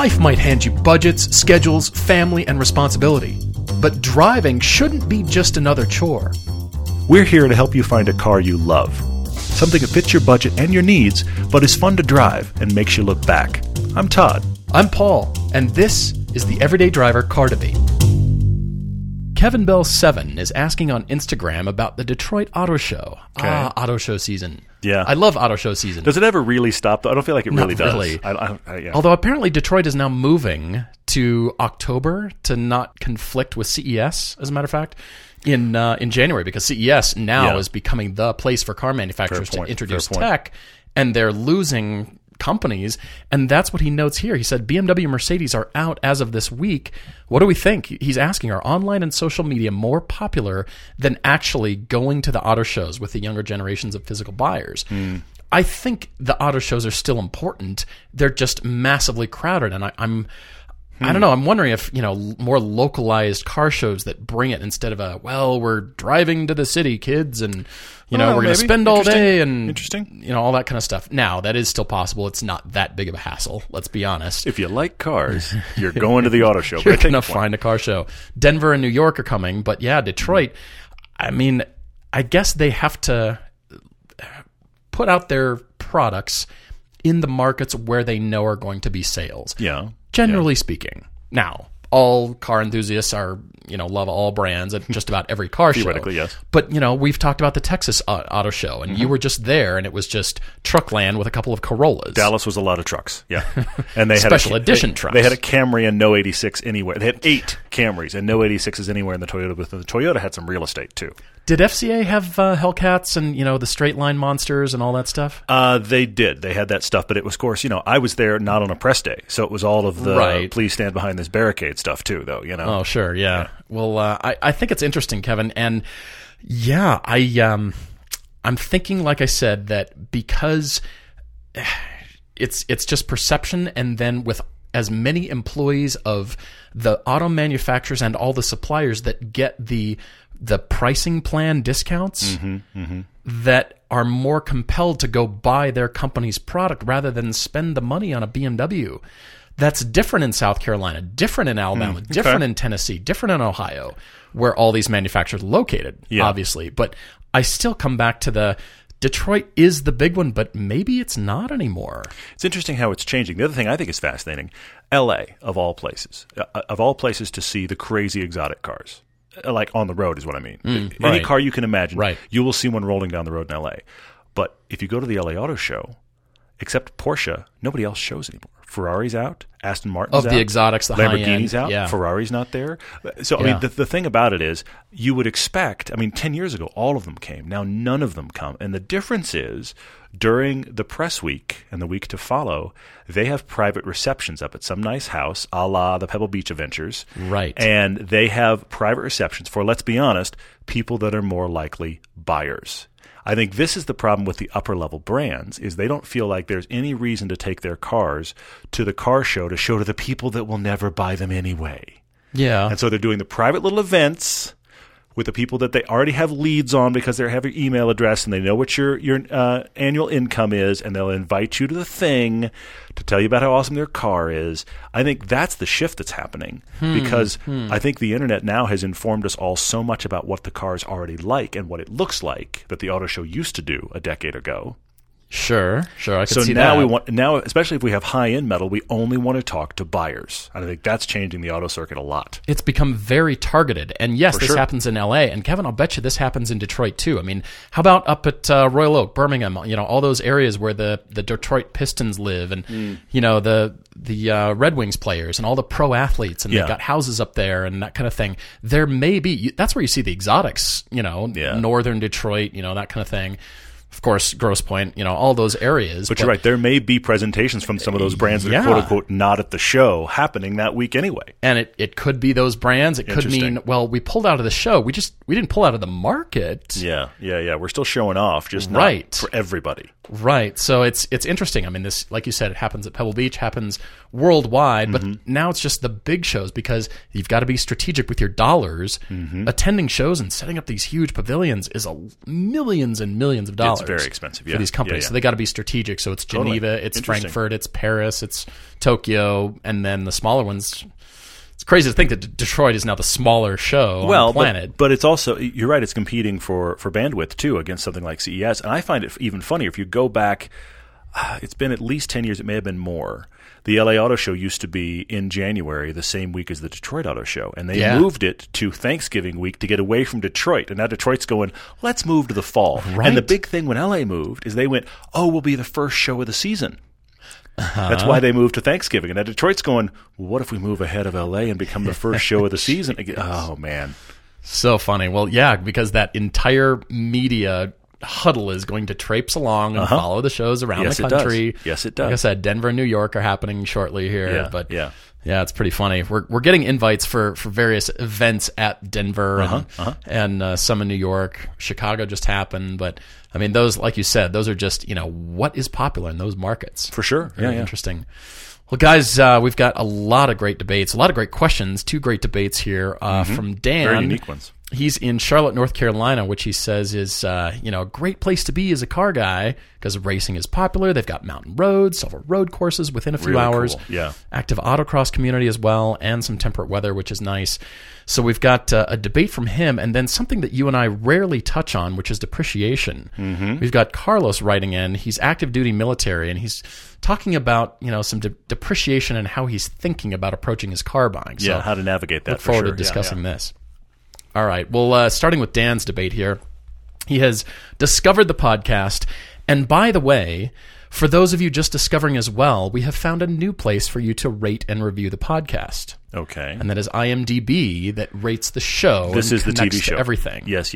Life might hand you budgets, schedules, family, and responsibility. But driving shouldn't be just another chore. We're here to help you find a car you love. Something that fits your budget and your needs, but is fun to drive and makes you look back. I'm Todd. I'm Paul, and this is the Everyday Driver Car Debate. Kevin Bell 7 is asking on Instagram about the Detroit Auto Show. Okay. Auto show season. Yeah. I love auto show season. Does it ever really stop, though? I don't feel like it really Not does. really. Yeah. Although apparently Detroit is now moving to October to not conflict with CES, as a matter of fact, in January, because CES now is becoming the place for car manufacturers to introduce tech, and they're losing companies, and that's what he notes here. He said BMW and Mercedes are out as of this week. What do we think? He's asking, are online and social media more popular than actually going to the auto shows with the younger generations of physical buyers? I think the auto shows are still important. They're just massively crowded, and I don't know. I'm wondering if, more localized car shows that bring it instead of we're driving to the city, kids, and, we're going to spend all day and, all that kind of stuff. Now, that is still possible. It's not that big of a hassle, let's be honest. If you like cars, you're going to the auto show. You're going to find a car show. Denver and New York are coming, but yeah, Detroit, I guess they have to put out their products in the markets where they know are going to be sales. Yeah. Generally speaking. Now, all car enthusiasts are, love all brands at just about every car show. Theoretically, yes. But, we've talked about the Texas Auto Show, and you were just there, and it was just Truckland with a couple of Corollas. Dallas was a lot of trucks, yeah. And they Special edition trucks. They had a Camry and no 86 anywhere. They had 8 Camrys and no 86s anywhere in the Toyota booth. And the Toyota had some real estate, too. Did FCA have Hellcats and, the straight line monsters and all that stuff? They did. They had that stuff. But it was, of course, I was there not on a press day. So it was all of the please stand behind this barricade stuff, too, though, Oh, sure, yeah. Well, I think it's interesting, Kevin. And, yeah, I'm thinking, like I said, that because it's just perception, and then with as many employees of the auto manufacturers and all the suppliers that get the pricing plan discounts that are more compelled to go buy their company's product rather than spend the money on a BMW. That's different in South Carolina, different in Alabama, different in Tennessee, different in Ohio, where all these manufacturers are located, obviously. But I still come back to the Detroit is the big one, but maybe it's not anymore. It's interesting how it's changing. The other thing I think is fascinating, L.A., of all places to see the crazy exotic cars. Like on the road is what I mean. Any car you can imagine, you will see one rolling down the road in L.A. But if you go to the L.A. Auto Show, except Porsche, nobody else shows anymore. Ferrari's out, Aston Martin's out. Of the exotics, the Lamborghini's high-end. out, Ferrari's not there. So, the thing about it is you would expect, 10 years ago, all of them came. Now none of them come. And the difference is during the press week and the week to follow, they have private receptions up at some nice house, a la the Pebble Beach Adventures. Right. And they have private receptions for, let's be honest, people that are more likely buyers. I think this is the problem with the upper-level brands, is they don't feel like there's any reason to take their cars to the car show to show to the people that will never buy them anyway. Yeah. And so they're doing the private little events with the people that they already have leads on because they have your email address and they know what your annual income is, and they'll invite you to the thing to tell you about how awesome their car is. I think that's the shift that's happening because I think the internet now has informed us all so much about what the car's already like and what it looks like that the auto show used to do a decade ago. Sure, I can see now that. now, especially if we have high-end metal, we only want to talk to buyers. And I think that's changing the auto circuit a lot. It's become very targeted. And yes, this happens in LA. And Kevin, I'll bet you this happens in Detroit too. How about up at Royal Oak, Birmingham, all those areas where the Detroit Pistons live and, the Red Wings players and all the pro athletes, and they've got houses up there and that kind of thing. There may be, that's where you see the exotics, northern Detroit, that kind of thing. Of course, Grosse Pointe, all those areas. But you're right. There may be presentations from some of those brands that are quote-unquote not at the show happening that week anyway. And it could be those brands. It could mean, we pulled out of the show. We didn't pull out of the market. Yeah. We're still showing off, just not for everybody. Right. So it's interesting. I mean, this, like you said, it happens at Pebble Beach, happens worldwide, but now it's just the big shows because you've got to be strategic with your dollars. Attending shows and setting up these huge pavilions is millions and millions of dollars. It's very expensive, for these companies. So they got to be strategic. So it's Geneva, it's Frankfurt, it's Paris, it's Tokyo, and then the smaller ones. It's crazy to think that Detroit is now the smaller show on the planet. But it's also, you're right, it's competing for bandwidth, too, against something like CES. And I find it even funnier. If you go back, it's been at least 10 years, it may have been more. The LA Auto Show used to be in January, the same week as the Detroit Auto Show. And they moved it to Thanksgiving week to get away from Detroit. And now Detroit's going, let's move to the fall. Right. And the big thing when LA moved is they went, we'll be the first show of the season. That's why they moved to Thanksgiving. And now Detroit's going, well, what if we move ahead of LA and become the first show of the season? Oh, man. So funny. Well, yeah, because that entire media huddle is going to traipse along and follow the shows around the country. Yes, it does. Like I said, Denver and New York are happening shortly here. Yeah, it's pretty funny. We're getting invites for various events at Denver and some in New York. Chicago just happened, but I mean, those, like you said, those are just, what is popular in those markets. For sure. Very interesting. Well, guys, we've got a lot of great debates, a lot of great questions, 2 great debates here from Dan. Very unique ones. He's in Charlotte, North Carolina, which he says is, a great place to be as a car guy because racing is popular. They've got mountain roads, several road courses within a few hours. Cool. Yeah. Active autocross community as well, and some temperate weather, which is nice. So we've got a debate from him, and then something that you and I rarely touch on, which is depreciation. We've got Carlos writing in. He's active duty military, and he's talking about some depreciation and how he's thinking about approaching his car buying. So how to navigate that. Look forward to discussing this. All right. Well, starting with Dan's debate here, he has discovered the podcast, and by the way, for those of you just discovering as well, we have found a new place for you to rate and review the podcast. Okay. And that is IMDb that rates the show. This is the TV show. Everything. Yes.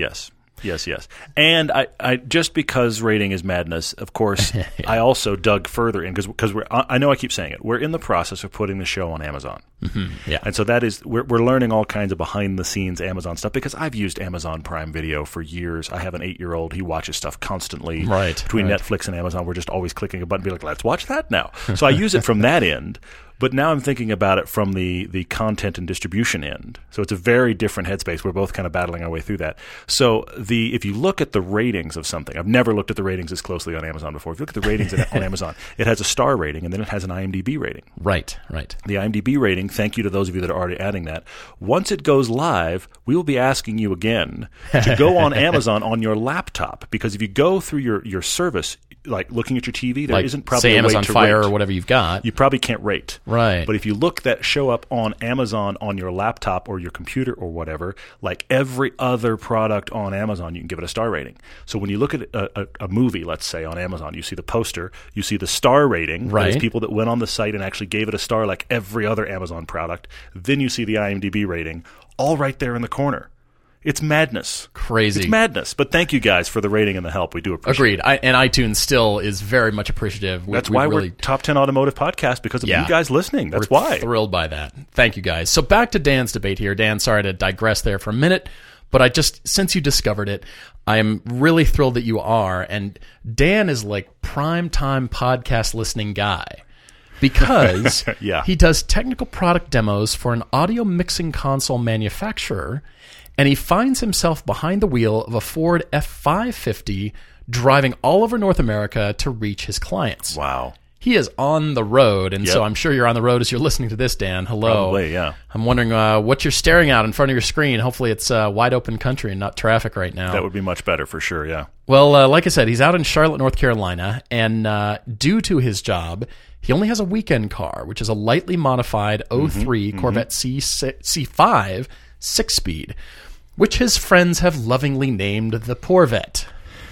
And I just because rating is madness, of course, I also dug further in because I know I keep saying it. We're in the process of putting the show on Amazon. Yeah. And so that is we're learning all kinds of behind the scenes Amazon stuff because I've used Amazon Prime Video for years. I have an 8-year-old. He watches stuff constantly. Right. Between Netflix and Amazon, we're just always clicking a button and be like, let's watch that now. So I use it from that end. But now I'm thinking about it from the content and distribution end. So it's a very different headspace. We're both kind of battling our way through that. So if you look at the ratings of something, I've never looked at the ratings as closely on Amazon before. If you look at the ratings on Amazon, it has a star rating and then it has an IMDb rating. Right. The IMDb rating, thank you to those of you that are already adding that. Once it goes live, we will be asking you again to go on Amazon on your laptop because if you go through your service, like looking at your TV, there isn't probably say a Amazon way to Fire rate. Or whatever you've got. You probably can't rate. Right. But if you look that show up on Amazon on your laptop or your computer or whatever, like every other product on Amazon, you can give it a star rating. So when you look at a movie, let's say, on Amazon, you see the poster, you see the star rating. Right. There's people that went on the site and actually gave it a star like every other Amazon product. Then you see the IMDb rating, all right there in the corner. It's madness. Crazy. It's madness. But thank you guys for the rating and the help. We do appreciate it. Agreed. And iTunes still is very much appreciative. That's why we're Top 10 Automotive Podcast, because of you guys listening. That's we're why. Thrilled by that. Thank you, guys. So back to Dan's debate here. Dan, sorry to digress there for a minute, but since you discovered it, I am really thrilled that you are. And Dan is like prime time podcast listening guy. Because he does technical product demos for an audio mixing console manufacturer, and he finds himself behind the wheel of a Ford F550 driving all over North America to reach his clients. Wow. He is on the road, and so I'm sure you're on the road as you're listening to this, Dan. Hello. Probably, yeah. I'm wondering what you're staring at in front of your screen. Hopefully it's wide open country and not traffic right now. That would be much better for sure, yeah. Well, like I said, he's out in Charlotte, North Carolina, and due to his job, he only has a weekend car, which is a lightly modified 03 Corvette C5 6-speed, which his friends have lovingly named the Porvette.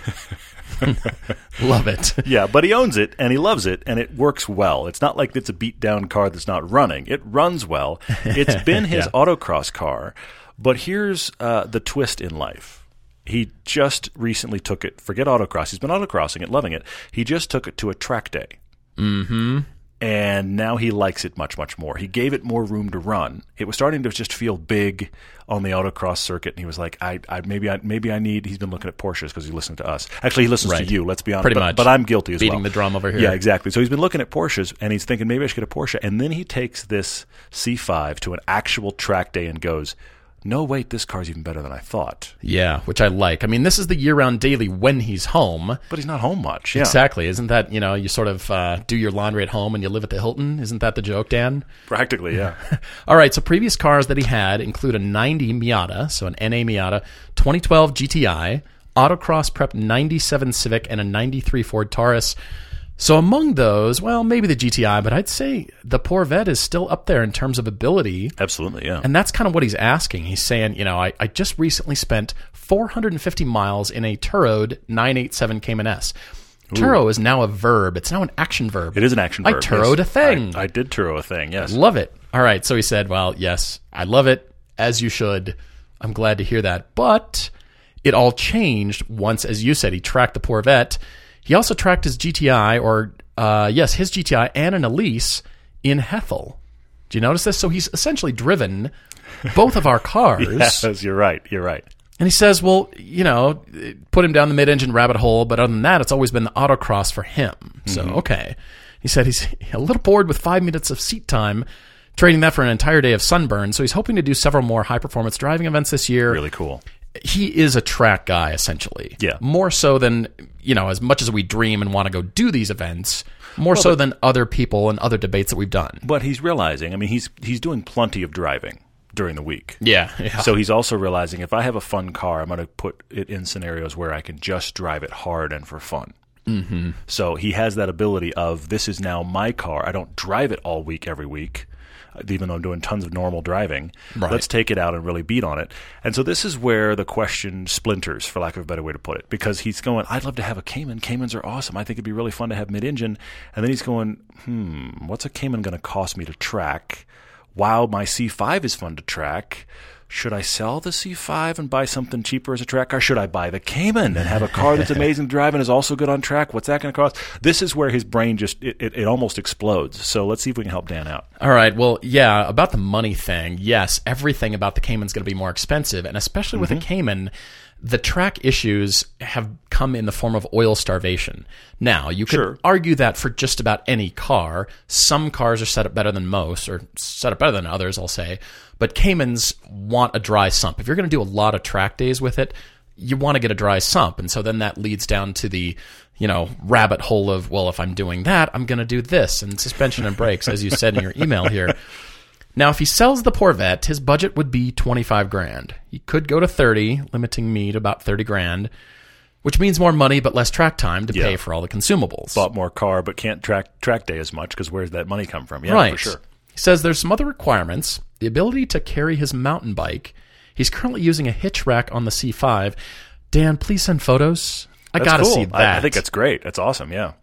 Love it. Yeah, but he owns it, and he loves it, and it works well. It's not like it's a beat-down car that's not running. It runs well. It's been his autocross car, but here's the twist in life. He just recently took it, forget autocross, he's been autocrossing it, loving it. He just took it to a track day. Mm-hmm. And now he likes it much, much more. He gave it more room to run. It was starting to just feel big on the autocross circuit, and he was like, maybe I need. He's been looking at Porsches because he listened to us. Actually, he listens to you. Let's be honest. Pretty much. But I'm guilty as well. Beating the drum over here. Yeah, exactly. So he's been looking at Porsches, and he's thinking maybe I should get a Porsche. And then he takes this C5 to an actual track day and goes, no, wait, this car's even better than I thought. Yeah, which I like. I mean, this is the year-round daily when he's home. But he's not home much. Yeah. Exactly. Isn't that, you sort of do your laundry at home and you live at the Hilton? Isn't that the joke, Dan? Practically, yeah. All right, so previous cars that he had include a 90 Miata, so an NA Miata, 2012 GTI, Autocross Prep 97 Civic, and a 93 Ford Taurus. So among those, well, maybe the GTI, but I'd say the Corvette is still up there in terms of ability. Absolutely, yeah. And that's kind of what he's asking. He's saying, I just recently spent 450 miles in a Turo'd 987 Cayman S. Turo is now a verb. It's now an action verb. It is an action verb. I Turo'd a thing. I did Turo a thing, yes. Love it. All right, so he said, well, yes, I love it, as you should. I'm glad to hear that. But it all changed once, as you said, he tracked the Corvette. He also tracked his GTI, his GTI and an Elise in Hethel. Do you notice this? So he's essentially driven both of our cars. Yes, you're right. And he says, well, put him down the mid-engine rabbit hole, but other than that, it's always been the autocross for him. So, okay. He said he's a little bored with 5 minutes of seat time, trading that for an entire day of sunburn. So he's hoping to do several more high-performance driving events this year. Really cool. He is a track guy, essentially. Yeah. More so than, as much as we dream and want to go do these events, more so than other people and other debates that we've done. But he's realizing, he's doing plenty of driving during the week. Yeah. So he's also realizing if I have a fun car, I'm going to put it in scenarios where I can just drive it hard and for fun. Mm-hmm. So he has that ability of, this is now my car. I don't drive it all week, every week, even though I'm doing tons of normal driving. Right. Let's take it out and really beat on it. And so this is where the question splinters, for lack of a better way to put it, because he's going, I'd love to have a Cayman. Caymans are awesome. I think it'd be really fun to have mid-engine. And then he's going, what's a Cayman going to cost me to track? Wow, my C5 is fun to track. Should I sell the C5 and buy something cheaper as a track car? Should I buy the Cayman and have a car that's amazing to drive and is also good on track? What's that going to cost? This is where his brain just, it almost explodes. So let's see if we can help Dan out. All right. Well, yeah, about the money thing, yes, everything about the Cayman is going to be more expensive. And especially with a Cayman, the track issues have come in the form of oil starvation. Now, you could argue that for just about any car. Some cars are set up better than most, or set up better than others, I'll say. But Caymans want a dry sump. If you're going to do a lot of track days with it, you want to get a dry sump. And so then that leads down to the, rabbit hole of, well, if I'm doing that, I'm going to do this, and suspension and brakes, as you said in your email here. Now, if he sells the Corvette, his budget would be $25,000. He could go to 30, limiting me to about $30,000, which means more money but less track time to pay for all the consumables. Bought more car but can't track day as much because where's that money come from? Yeah, right. For sure. He says there's some other requirements. The ability to carry his mountain bike. He's currently using a hitch rack on the C5. Dan, please send photos. I got to see that. I think that's great. That's awesome, yeah.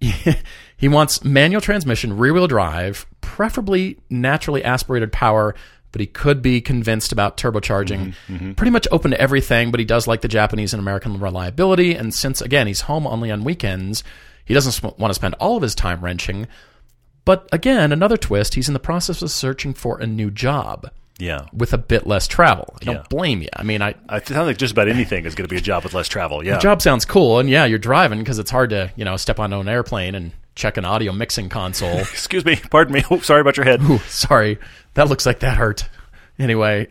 He wants manual transmission, rear-wheel drive, preferably naturally aspirated power, but he could be convinced about turbocharging. Pretty much open to everything, but he does like the Japanese and American reliability. And since, again, he's home only on weekends, he doesn't want to spend all of his time wrenching. But again, another twist, he's in the process of searching for a new job. Yeah. With a bit less travel. I don't blame you. I sound like just about anything is going to be a job with less travel. Yeah. The job sounds cool, and yeah, you're driving because it's hard to, step on an airplane and check an audio mixing console. Excuse me, pardon me. Oh, sorry about your head. Ooh, sorry. That looks like that hurt. Anyway,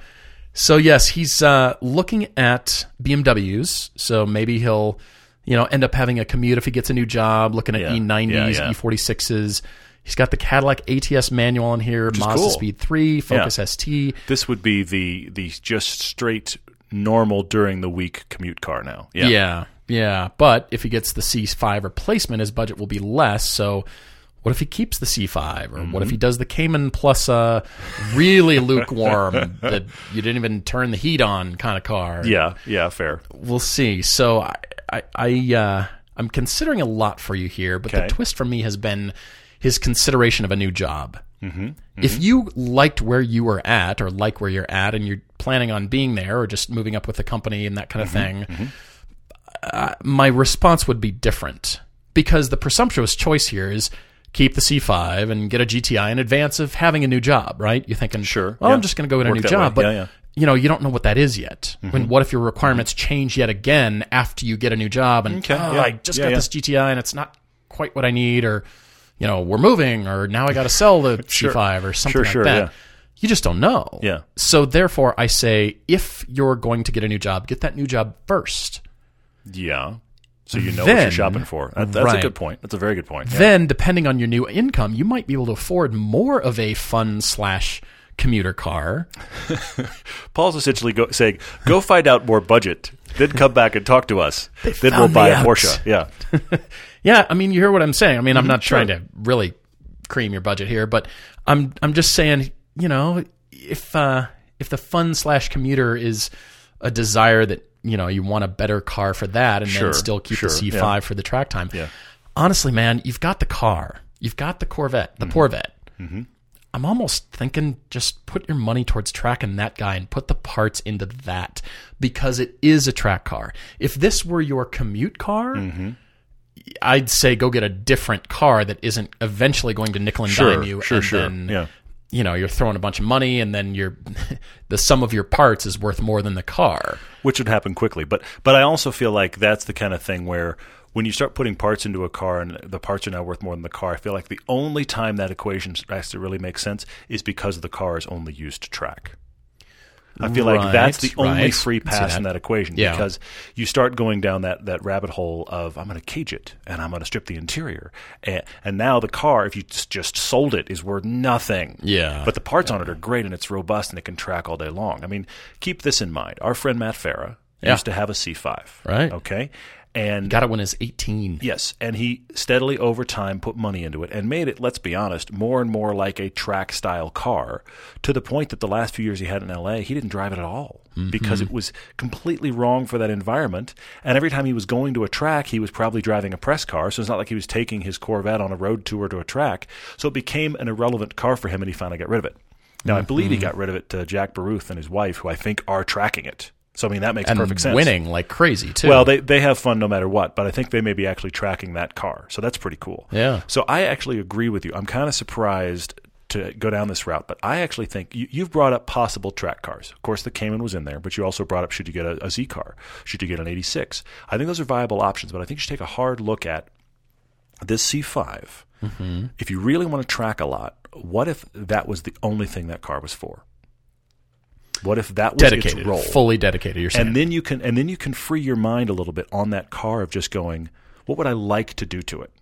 so yes, he's looking at BMWs. So maybe he'll, end up having a commute if he gets a new job, looking at E90s, E46s. He's got the Cadillac ATS manual in here, Mazda cool. Speed 3, Focus ST. This would be the just straight normal during the week commute car now. Yeah. But if he gets the C5 replacement, his budget will be less. So what if he keeps the C5? Or what if he does the Cayman plus a really lukewarm, that you didn't even turn the heat on kind of car? Yeah, fair. We'll see. So I'm considering a lot for you here, but the twist for me has been his consideration of a new job. If you liked where you were at, or like where you're at, and you're planning on being there, or just moving up with the company and that kind of thing, my response would be different. Because the presumptuous choice here is keep the C5 and get a GTI in advance of having a new job, right? You're thinking, sure, I'm just going to go get a new job. But, you know, you don't know what that is yet. What if your requirements change yet again after you get a new job? And, I just got this GTI and it's not quite what I need, or, you know, we're moving, or now I got to sell the C5 or something like that. Yeah. You just don't know. Yeah. So therefore, I say, if you're going to get a new job, get that new job first. Yeah. So you know what you're shopping for. That's a good point. That's a very good point. Yeah. Then, depending on your new income, you might be able to afford more of a fun/commuter car. Paul's essentially saying, go find out more budget, then come back and talk to us. Then we'll buy a Porsche. Yeah. Yeah, I mean, you hear what I'm saying. I mean, I'm not trying to really cream your budget here, but I'm just saying, you know, if the fun/commuter is a desire that, you know, you want a better car for that, and then still keep the C5 for the track time. Yeah. Honestly, man, you've got the car. You've got the Corvette, the Corvette. I'm almost thinking just put your money towards tracking that guy and put the parts into that, because it is a track car. If this were your commute car, I'd say go get a different car that isn't eventually going to nickel and dime you. Then, you know, you're throwing a bunch of money, and then the sum of your parts is worth more than the car. Which would happen quickly. But I also feel like that's the kind of thing where when you start putting parts into a car and the parts are now worth more than the car, I feel like the only time that equation starts to really make sense is because the car is only used to track. I feel like that's the only free pass in that equation, because you start going down that rabbit hole of, I'm going to cage it and I'm going to strip the interior. And now the car, if you just sold it, is worth nothing. Yeah. But the parts on it are great and it's robust and it can track all day long. I mean, keep this in mind. Our friend Matt Farah used to have a C5. Right. Okay. And he got it when he was 18. Yes, and he steadily over time put money into it and made it, let's be honest, more and more like a track-style car, to the point that the last few years he had in L.A., he didn't drive it at all because it was completely wrong for that environment. And every time he was going to a track, he was probably driving a press car, so it's not like he was taking his Corvette on a road tour to a track. So it became an irrelevant car for him, and he finally got rid of it. Now, I believe he got rid of it to Jack Baruth and his wife, who I think are tracking it. So, I mean, that makes perfect sense. Winning like crazy, too. Well, they have fun no matter what, but I think they may be actually tracking that car. So that's pretty cool. Yeah. So I actually agree with you. I'm kind of surprised to go down this route, but I actually think you've brought up possible track cars. Of course, the Cayman was in there, but you also brought up, should you get a Z car? Should you get an 86? I think those are viable options, but I think you should take a hard look at this C5. If you really want to track a lot, what if that was the only thing that car was for? What if that was dedicated, its role? Fully dedicated, you're saying. And then you can free your mind a little bit on that car of just going, what would I like to do to it?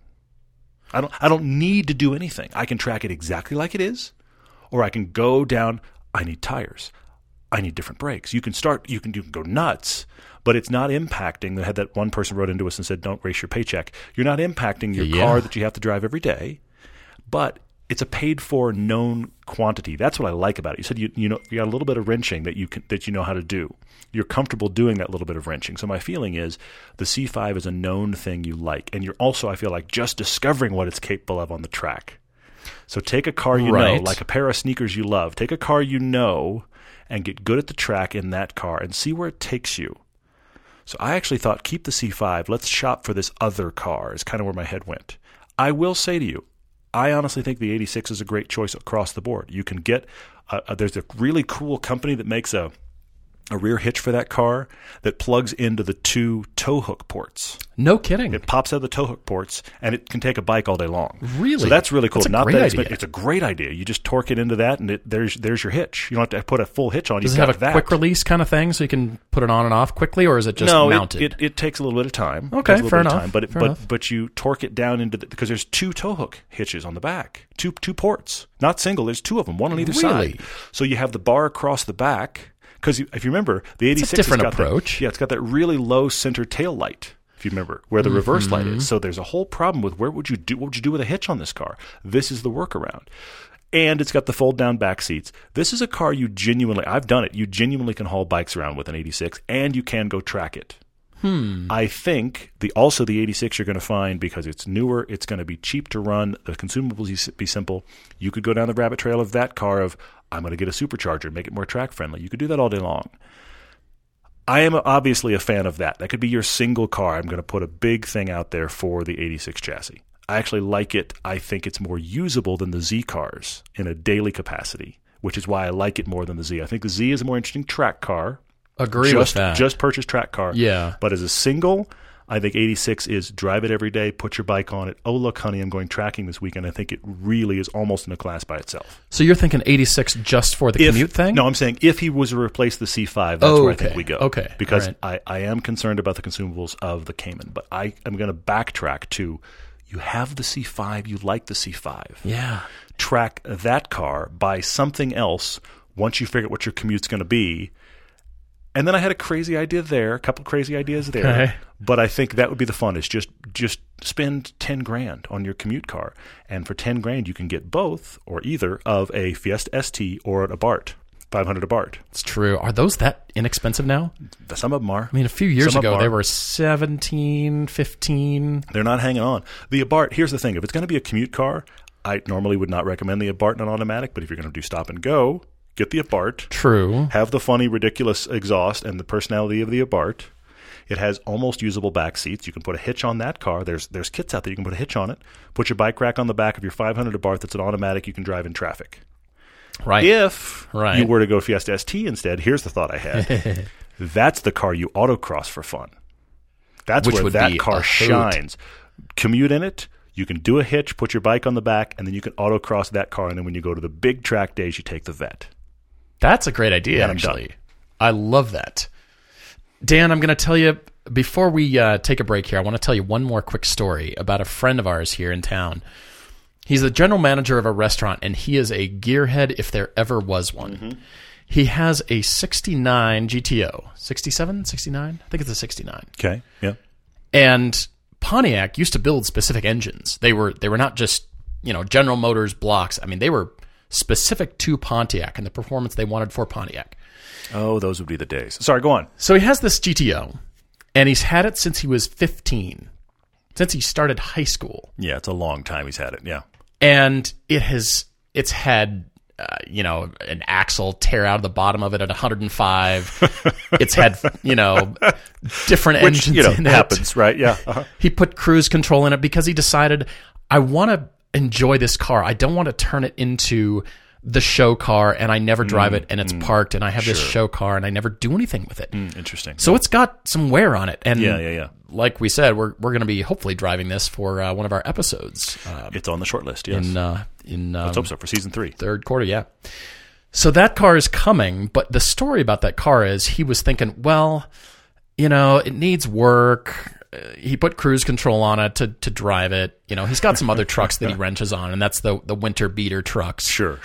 I don't need to do anything. I can track it exactly like it is, or I can go down, I need tires. I need different brakes. You can go nuts, but it's not impacting. They had that one person wrote into us and said, don't waste your paycheck. You're not impacting your car that you have to drive every day, but it's a paid-for known quantity. That's what I like about it. You said you got a little bit of wrenching that you know how to do. You're comfortable doing that little bit of wrenching. So my feeling is the C5 is a known thing you like, and you're also, I feel like, just discovering what it's capable of on the track. So take a car you know, like a pair of sneakers you love. Take a car you know and get good at the track in that car and see where it takes you. So I actually thought, keep the C5. Let's shop for this other car is kind of where my head went. I will say to you, I honestly think the 86 is a great choice across the board. You can get there's a really cool company that makes a rear hitch for that car that plugs into the 2 tow hook ports. No kidding. It pops out of the tow hook ports, and it can take a bike all day long. Really? So that's really cool. That's a great idea. It's a great idea. You just torque it into that, and there's your hitch. You don't have to put a full hitch on. Does it have a quick release kind of thing, so you can put it on and off quickly, or is it just mounted? It takes a little bit of time. Okay, fair enough. But you torque it down into because there's 2 tow hook hitches on the back, two ports, not single. There's 2 of them, one on either side. So you have the bar across the back. Because if you remember, the 86 it's a different approach. It's got that really low center tail light, if you remember, where the reverse light is. So there's a whole problem with what would you do with a hitch on this car? This is the workaround. And it's got the fold-down back seats. This is a car I've done it, you genuinely can haul bikes around with an 86, and you can go track it. I think the 86 you're going to find, because it's newer, it's going to be cheap to run, the consumables be simple. You could go down the rabbit trail of that car of, I'm going to get a supercharger and make it more track friendly. You could do that all day long. I am obviously a fan of that. That could be your single car. I'm going to put a big thing out there for the 86 chassis. I actually like it. I think it's more usable than the Z cars in a daily capacity, which is why I like it more than the Z. I think the Z is a more interesting track car. Agree with that. Just purchase track car. Yeah. But as a single, I think 86 is drive it every day, put your bike on it. Oh, look, honey, I'm going tracking this weekend. I think it really is almost in a class by itself. So you're thinking 86 just for the commute thing? No, I'm saying if he was to replace the C5, that's where I think we go. Okay. Because I am concerned about the consumables of the Cayman. But I am going to backtrack to, you have the C5, you like the C5. Yeah. Track that car, buy something else once you figure out what your commute's going to be. And then I had a crazy idea there, a couple crazy ideas there. Okay. But I think that would be the funnest. Just spend $10,000 on your commute car, and for $10,000 you can get both or either of a Fiesta ST or an Abarth, 500 Abarth. It's true. Are those that inexpensive now? Some of them are. I mean, a few years ago they were 17, 15. They're not hanging on. The Abarth. Here's the thing: if it's going to be a commute car, I normally would not recommend the Abarth on automatic. But if you're going to do stop and go, get the Abarth. True. Have the funny, ridiculous exhaust and the personality of the Abarth. It has almost usable back seats. You can put a hitch on that car. There's kits out there. You can put a hitch on it. Put your bike rack on the back of your 500 Abarth. That's an automatic. You can drive in traffic. Right. If you were to go Fiesta ST instead, here's the thought I had. That's the car you autocross for fun. That's where that car shines. Commute in it. You can do a hitch, put your bike on the back, and then you can autocross that car. And then when you go to the big track days, you take the Vet. That's a great idea, actually. I love that. Dan, I'm going to tell you, before we take a break here, I want to tell you one more quick story about a friend of ours here in town. He's the general manager of a restaurant, and he is a gearhead if there ever was one. Mm-hmm. He has a 69 GTO. 67? 69? I think it's a 69. Okay, yeah. And Pontiac used to build specific engines. They were not just, General Motors blocks. I mean, they were specific to Pontiac and the performance they wanted for Pontiac. Oh, those would be the days. Sorry, go on. So he has this GTO, and he's had it since he was 15, since he started high school. Yeah, it's a long time he's had it, yeah. And it's had, an axle tear out of the bottom of it at 105. It's had, different engines in it. Happens, right? Yeah. Uh-huh. He put cruise control in it because he decided, I want to enjoy this car. I don't want to turn it into the show car, and I never drive it, and it's parked, and I have this show car, and I never do anything with it. Interesting. So it's got some wear on it. And yeah. Like we said, we're going to be hopefully driving this for one of our episodes. It's on the short list, yes. Let's hope so, for season 3. Third quarter, yeah. So that car is coming, but the story about that car is he was thinking, well, it needs work. He put cruise control on it to drive it. He's got some other trucks that he wrenches on, and that's the winter beater trucks. Sure.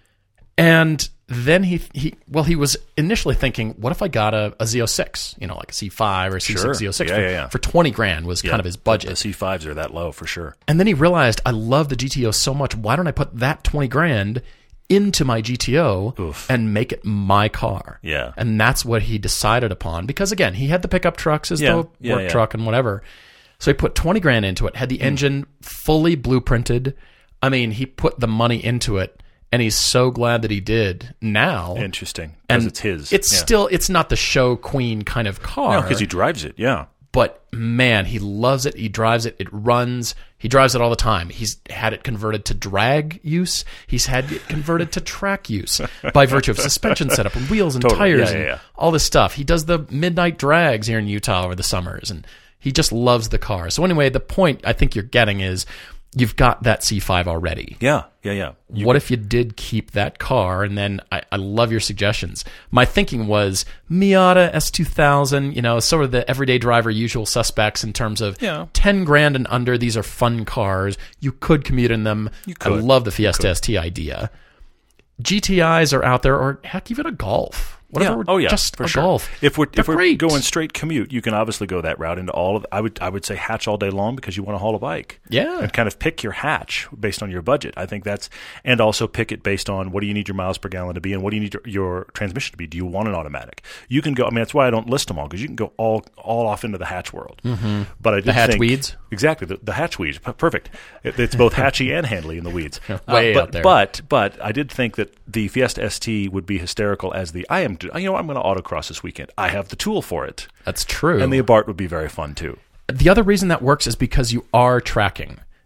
And then he was initially thinking, what if I got a Z06, like a C5 or C6 Z06 for $20,000 was kind of his budget. The C5s are that low for sure. And then he realized, I love the GTO so much. Why don't I put that $20,000 into my GTO and make it my car? Yeah. And that's what he decided upon, because again, he had the pickup trucks as the work truck and whatever. So he put $20,000 into it, had the engine fully blueprinted. I mean, he put the money into it, and he's so glad that he did now. Interesting. Because it's his. It's still, it's not the show queen kind of car. No, because he drives it, yeah. But man, he loves it. He drives it. It runs. He drives it all the time. He's had it converted to drag use. He's had it converted to track use by virtue of suspension setup and wheels and tires and all this stuff. He does the midnight drags here in Utah over the summers, and he just loves the car. So anyway, the point I think you're getting is you've got that C5 already. Yeah. What if you did keep that car? And then I love your suggestions. My thinking was Miata S2000, sort of the everyday driver, usual suspects in terms of $10,000 and under. These are fun cars. You could commute in them. I love the Fiesta ST idea. GTIs are out there, or heck, even a Golf. Just for sure. Golf. If we're going straight commute, you can obviously go that route into all of. I would say hatch all day long because you want to haul a bike. Yeah, and kind of pick your hatch based on your budget. I think and also pick it based on what do you need your miles per gallon to be, and what do you need your transmission to be. Do you want an automatic? You can go. I mean, that's why I don't list them all, because you can go all off into the hatch world. Mm-hmm. But I did the hatch think, weeds. Exactly, the hatch weeds. Perfect. It's both hatchy and handly in the weeds. Way out there. But I did think that the Fiesta ST would be hysterical as I'm going to autocross this weekend. I have the tool for it. That's true. And the Abarth would be very fun too. The other reason that works is because you are tracking.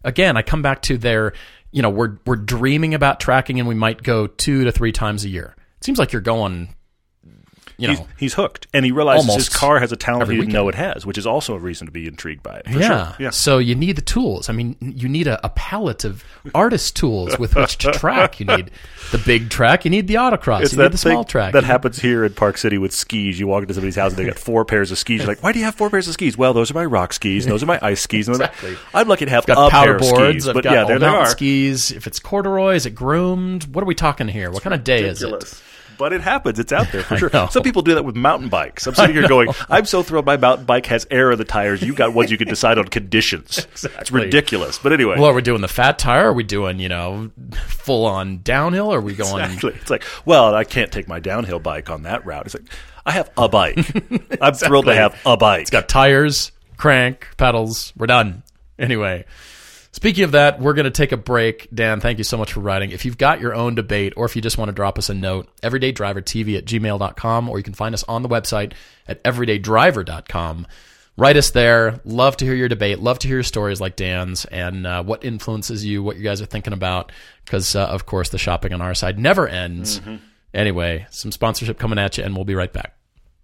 again, I come back to their, we're dreaming about tracking and we might go 2 to 3 times a year. It seems like you're going, he's hooked. And he realizes almost his car has a talent he didn't weekend. know it has, which is also a reason to be intrigued by it. For yeah. Sure. Yeah. So you need the tools. I mean, you need a palette of artist tools with which to track. You need the big track. You need the autocross. You need the small track. That happens here in Park City with skis. You walk into somebody's house and they got 4 pairs of skis. You're like, why do you have 4 pairs of skis? Well, those are my rock skis. And those are my ice skis. Exactly. I'm lucky to have got a powder pair boards. of skis. I've But got yeah, all there they mountain are. skis. If it's corduroy, is it groomed? What are we talking here? What kind of day is it? But it happens. It's out there for sure. know. Some people do that with mountain bikes. I'm sitting here going, I'm so thrilled my mountain bike has air in the tires. You got ones you can decide on conditions. Exactly. It's ridiculous. But anyway. Well, are we doing the fat tire? Are we doing, full on downhill? Are we going? Exactly. It's like, well, I can't take my downhill bike on that route. It's like, I have a bike. I'm thrilled to have a bike. It's got tires, crank, pedals. We're done. Anyway. Speaking of that, we're going to take a break. Dan, thank you so much for writing. If you've got your own debate or if you just want to drop us a note, everydaydrivertv@gmail.com, or you can find us on the website at everydaydriver.com. Write us there. Love to hear your debate. Love to hear your stories like Dan's and what influences you, what you guys are thinking about, because, of course, the shopping on our side never ends. Mm-hmm. Anyway, some sponsorship coming at you, and we'll be right back.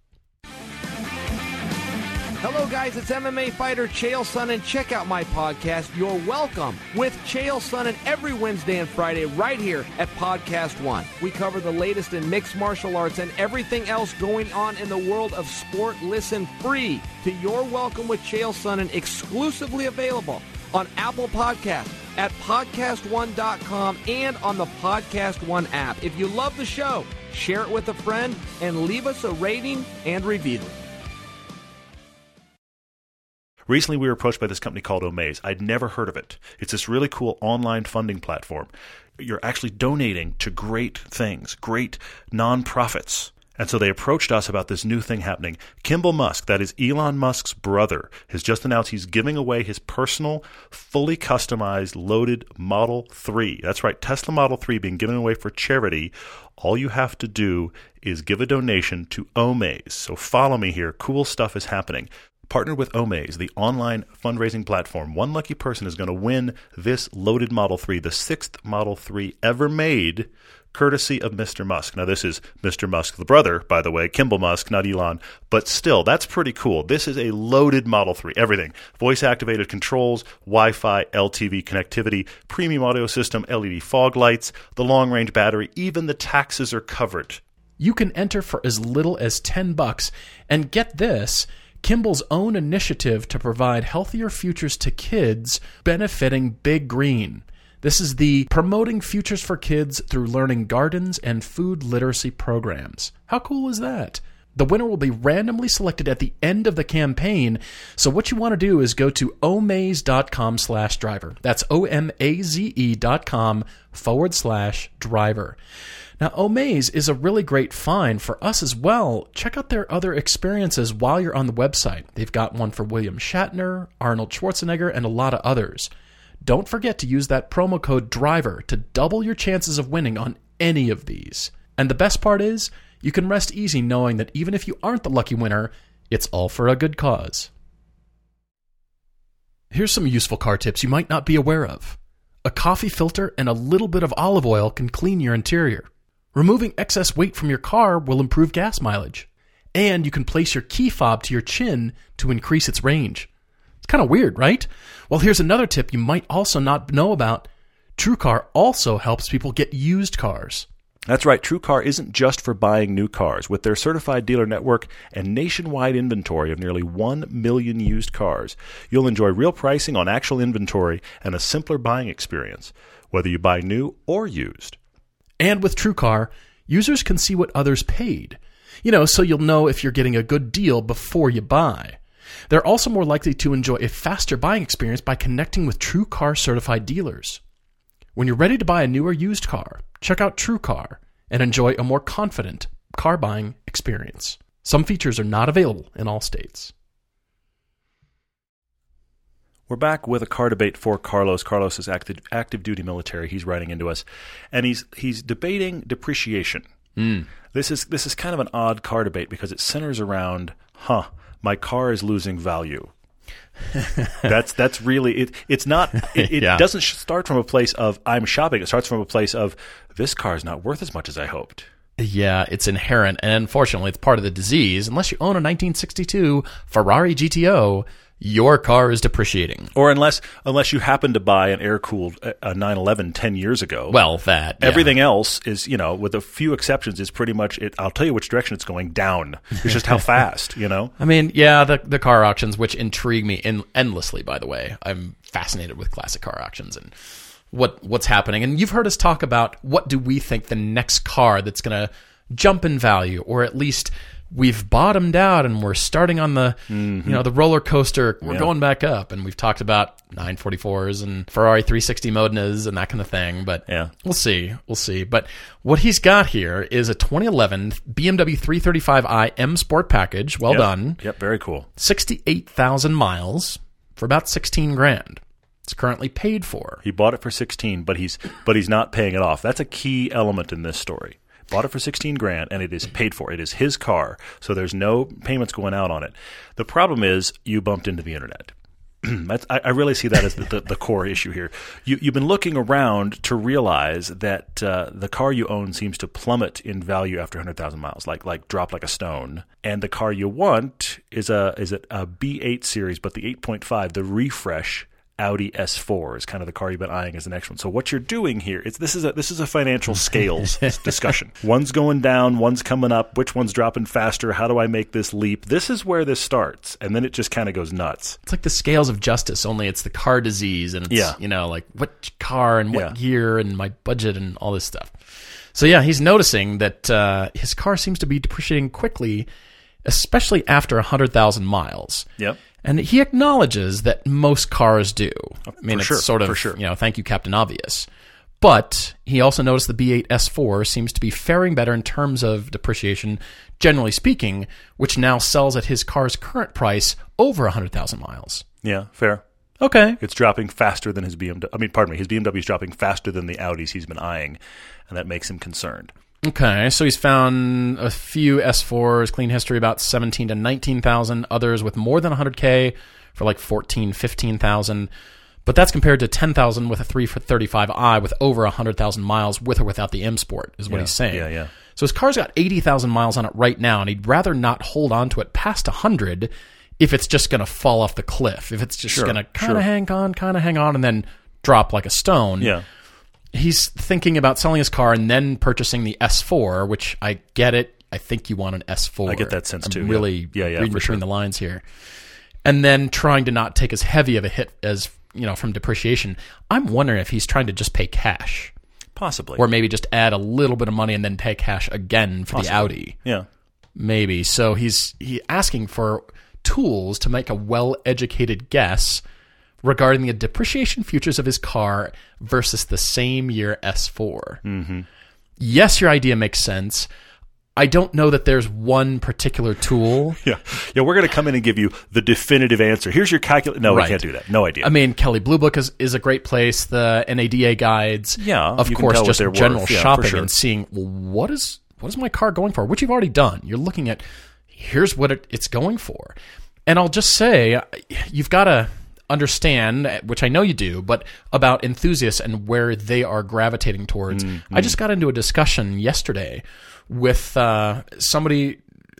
Hello, guys. It's MMA fighter Chael Sonnen. Check out my podcast, You're Welcome, with Chael Sonnen every Wednesday and Friday right here at Podcast One. We cover the latest in mixed martial arts and everything else going on in the world of sport. Listen free to You're Welcome with Chael Sonnen, exclusively available on Apple Podcasts, at podcastone.com, and on the Podcast One app. If you love the show, share it with a friend and leave us a rating and review. Recently, we were approached by this company called Omaze. I'd never heard of it. It's this really cool online funding platform. You're actually donating to great things, great nonprofits. And so they approached us about this new thing happening. Kimball Musk, that is Elon Musk's brother, has just announced he's giving away his personal, fully customized, loaded Model 3. That's right, Tesla Model 3 being given away for charity. All you have to do is give a donation to Omaze. So follow me here. Cool stuff is happening. Partnered with Omaze, the online fundraising platform. One lucky person is going to win this loaded Model 3, the 6th Model 3 ever made, courtesy of Mr. Musk. Now, this is Mr. Musk, the brother, by the way, Kimball Musk, not Elon. But still, that's pretty cool. This is a loaded Model 3. Everything. Voice-activated controls, Wi-Fi, LTV connectivity, premium audio system, LED fog lights, the long-range battery, even the taxes are covered. You can enter for as little as $10 and get this, Kimball's own initiative to provide healthier futures to kids, benefiting Big Green. This is the Promoting Futures for Kids Through Learning Gardens and Food Literacy Programs. How cool is that? The winner will be randomly selected at the end of the campaign, so what you want to do is go to omaze.com/driver. That's OMAZE.com/driver. Now, Omaze is a really great find for us as well. Check out their other experiences while you're on the website. They've got one for William Shatner, Arnold Schwarzenegger, and a lot of others. Don't forget to use that promo code DRIVER to double your chances of winning on any of these. And the best part is, you can rest easy knowing that even if you aren't the lucky winner, it's all for a good cause. Here's some useful car tips you might not be aware of. A coffee filter and a little bit of olive oil can clean your interior. Removing excess weight from your car will improve gas mileage. And you can place your key fob to your chin to increase its range. It's kind of weird, right? Well, here's another tip you might also not know about. TrueCar also helps people get used cars. That's right. TrueCar isn't just for buying new cars. With their certified dealer network and nationwide inventory of nearly 1 million used cars, you'll enjoy real pricing on actual inventory and a simpler buying experience, whether you buy new or used. And with TrueCar, users can see what others paid. So you'll know if you're getting a good deal before you buy. They're also more likely to enjoy a faster buying experience by connecting with TrueCar certified dealers. When you're ready to buy a new or used car, check out TrueCar and enjoy a more confident car buying experience. Some features are not available in all states. We're back with a car debate for Carlos. Carlos is active duty military. He's writing into us, and he's debating depreciation. This is kind of an odd car debate because it centers around, my car is losing value. That's really it. It's not. It doesn't start from a place of I'm shopping. It starts from a place of this car is not worth as much as I hoped. Yeah, it's inherent, and unfortunately, it's part of the disease. Unless you own a 1962 Ferrari GTO, your car is depreciating. Or unless you happen to buy an air-cooled 911 10 years ago. Well, that. Yeah. Everything else is, with a few exceptions, is pretty much it. I'll tell you which direction it's going down. It's just how fast, I mean, yeah, the car auctions, which intrigue me endlessly, by the way. I'm fascinated with classic car auctions and what's happening. And you've heard us talk about what do we think the next car that's going to jump in value, or at least we've bottomed out and we're starting on the the roller coaster. We're going back up, and we've talked about 944s and Ferrari 360 Modenas and that kind of thing. But we'll see. But what he's got here is a 2011 BMW 335i M Sport package. Well done. Yep, very cool. 68,000 miles for about $16,000. It's currently paid for. He bought it for $16,000, but he's not paying it off. That's a key element in this story. Bought it for $16,000, and it is paid for. It is his car, so there's no payments going out on it. The problem is you bumped into the internet. I really see that as the core issue here. You've been looking around to realize that the car you own seems to plummet in value after 100,000 miles, like drop like a stone. And the car you want is a B8 series, but the 8.5, the refresh Audi S4 is kind of the car you've been eyeing as the next one. So what you're doing here, this is a financial scales discussion. One's going down, one's coming up. Which one's dropping faster? How do I make this leap? This is where this starts, and then it just kind of goes nuts. It's like the scales of justice, only it's the car disease, and it's like what car and what year and my budget and all this stuff. So he's noticing that his car seems to be depreciating quickly, especially after 100,000 miles. Yep. And he acknowledges that most cars do. I mean, it's sort of, for sure. Thank you, Captain Obvious. But he also noticed the B8 S4 seems to be faring better in terms of depreciation, generally speaking, which now sells at his car's current price over 100,000 miles. Yeah, fair. Okay. It's dropping faster than his BMW. His BMW is dropping faster than the Audis he's been eyeing, and that makes him concerned. Okay, so he's found a few S4s, clean history, about 17 to 19,000. Others with more than 100K for like 14, 15,000. But that's compared to 10,000 with a 335i with over 100,000 miles with or without the M Sport, is what he's saying. Yeah. So his car's got 80,000 miles on it right now, and he'd rather not hold on to it past 100 if it's just going to fall off the cliff. If it's just going to kind of hang on, and then drop like a stone. Yeah. He's thinking about selling his car and then purchasing the S4, which I get it. I think you want an S4. I get that sense too. I'm really reading between the lines here. And then trying to not take as heavy of a hit as, from depreciation. I'm wondering if he's trying to just pay cash. Possibly. Or maybe just add a little bit of money and then pay cash again for the Audi. Yeah. Maybe. So he's asking for tools to make a well-educated guess regarding the depreciation futures of his car versus the same year S4. Mm-hmm. Yes, your idea makes sense. I don't know that there's one particular tool. Yeah, we're going to come in and give you the definitive answer. Here's your calculator. No, we can't do that. No idea. I mean, Kelley Blue Book is a great place. The NADA guides. Yeah, of course, just general shopping sure. and seeing, what is my car going for? Which you've already done. You're looking at, here's what it's going for. And I'll just say, you've got to understand, which I know you do, but about enthusiasts and where they are gravitating towards. Mm-hmm. I just got into a discussion yesterday with somebody.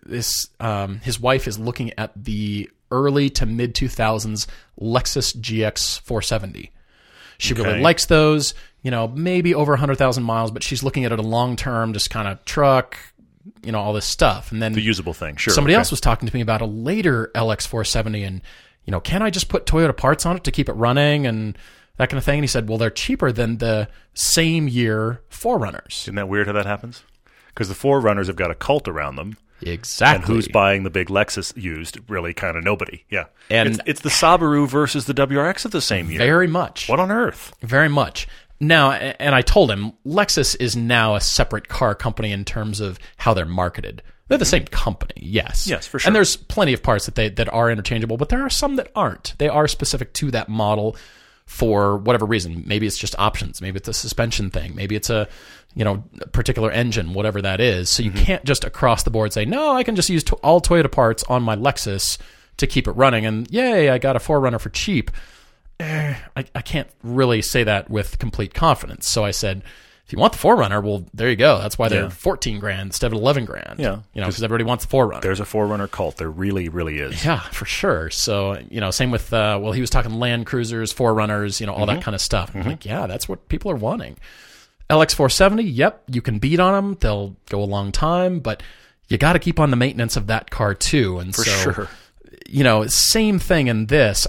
His wife is looking at the early to mid 2000s Lexus GX 470. She really likes those, maybe over 100,000 miles, but she's looking at it a long term, just kind of truck, all this stuff. And then the usable thing. Sure. Somebody else was talking to me about a later LX 470 and can I just put Toyota parts on it to keep it running and that kind of thing? And he said, well, they're cheaper than the same year 4Runners. Isn't that weird how that happens? Because the 4Runners have got a cult around them. Exactly. And who's buying the big Lexus used? Really kind of nobody. Yeah. And it's the Subaru versus the WRX of the same year. Very much. What on earth? Very much. Now, and I told him, Lexus is now a separate car company in terms of how they're marketed. They're the same company, yes. Yes, for sure. And there's plenty of parts that are interchangeable, but there are some that aren't. They are specific to that model for whatever reason. Maybe it's just options. Maybe it's a suspension thing. Maybe it's a particular engine, whatever that is. So you can't just across the board say, no, I can just use all Toyota parts on my Lexus to keep it running. And yay, I got a 4Runner for cheap. I can't really say that with complete confidence. So I said, if you want the 4Runner, well, there you go. That's why they're $14,000 instead of $11,000. Yeah, because everybody wants the 4Runner. There's a 4Runner cult. There really, really is. Yeah, for sure. So same with he was talking Land Cruisers, 4Runners, all that kind of stuff. I'm like, yeah, that's what people are wanting. LX470, yep, you can beat on them. They'll go a long time, but you got to keep on the maintenance of that car too. And for sure, same thing in this.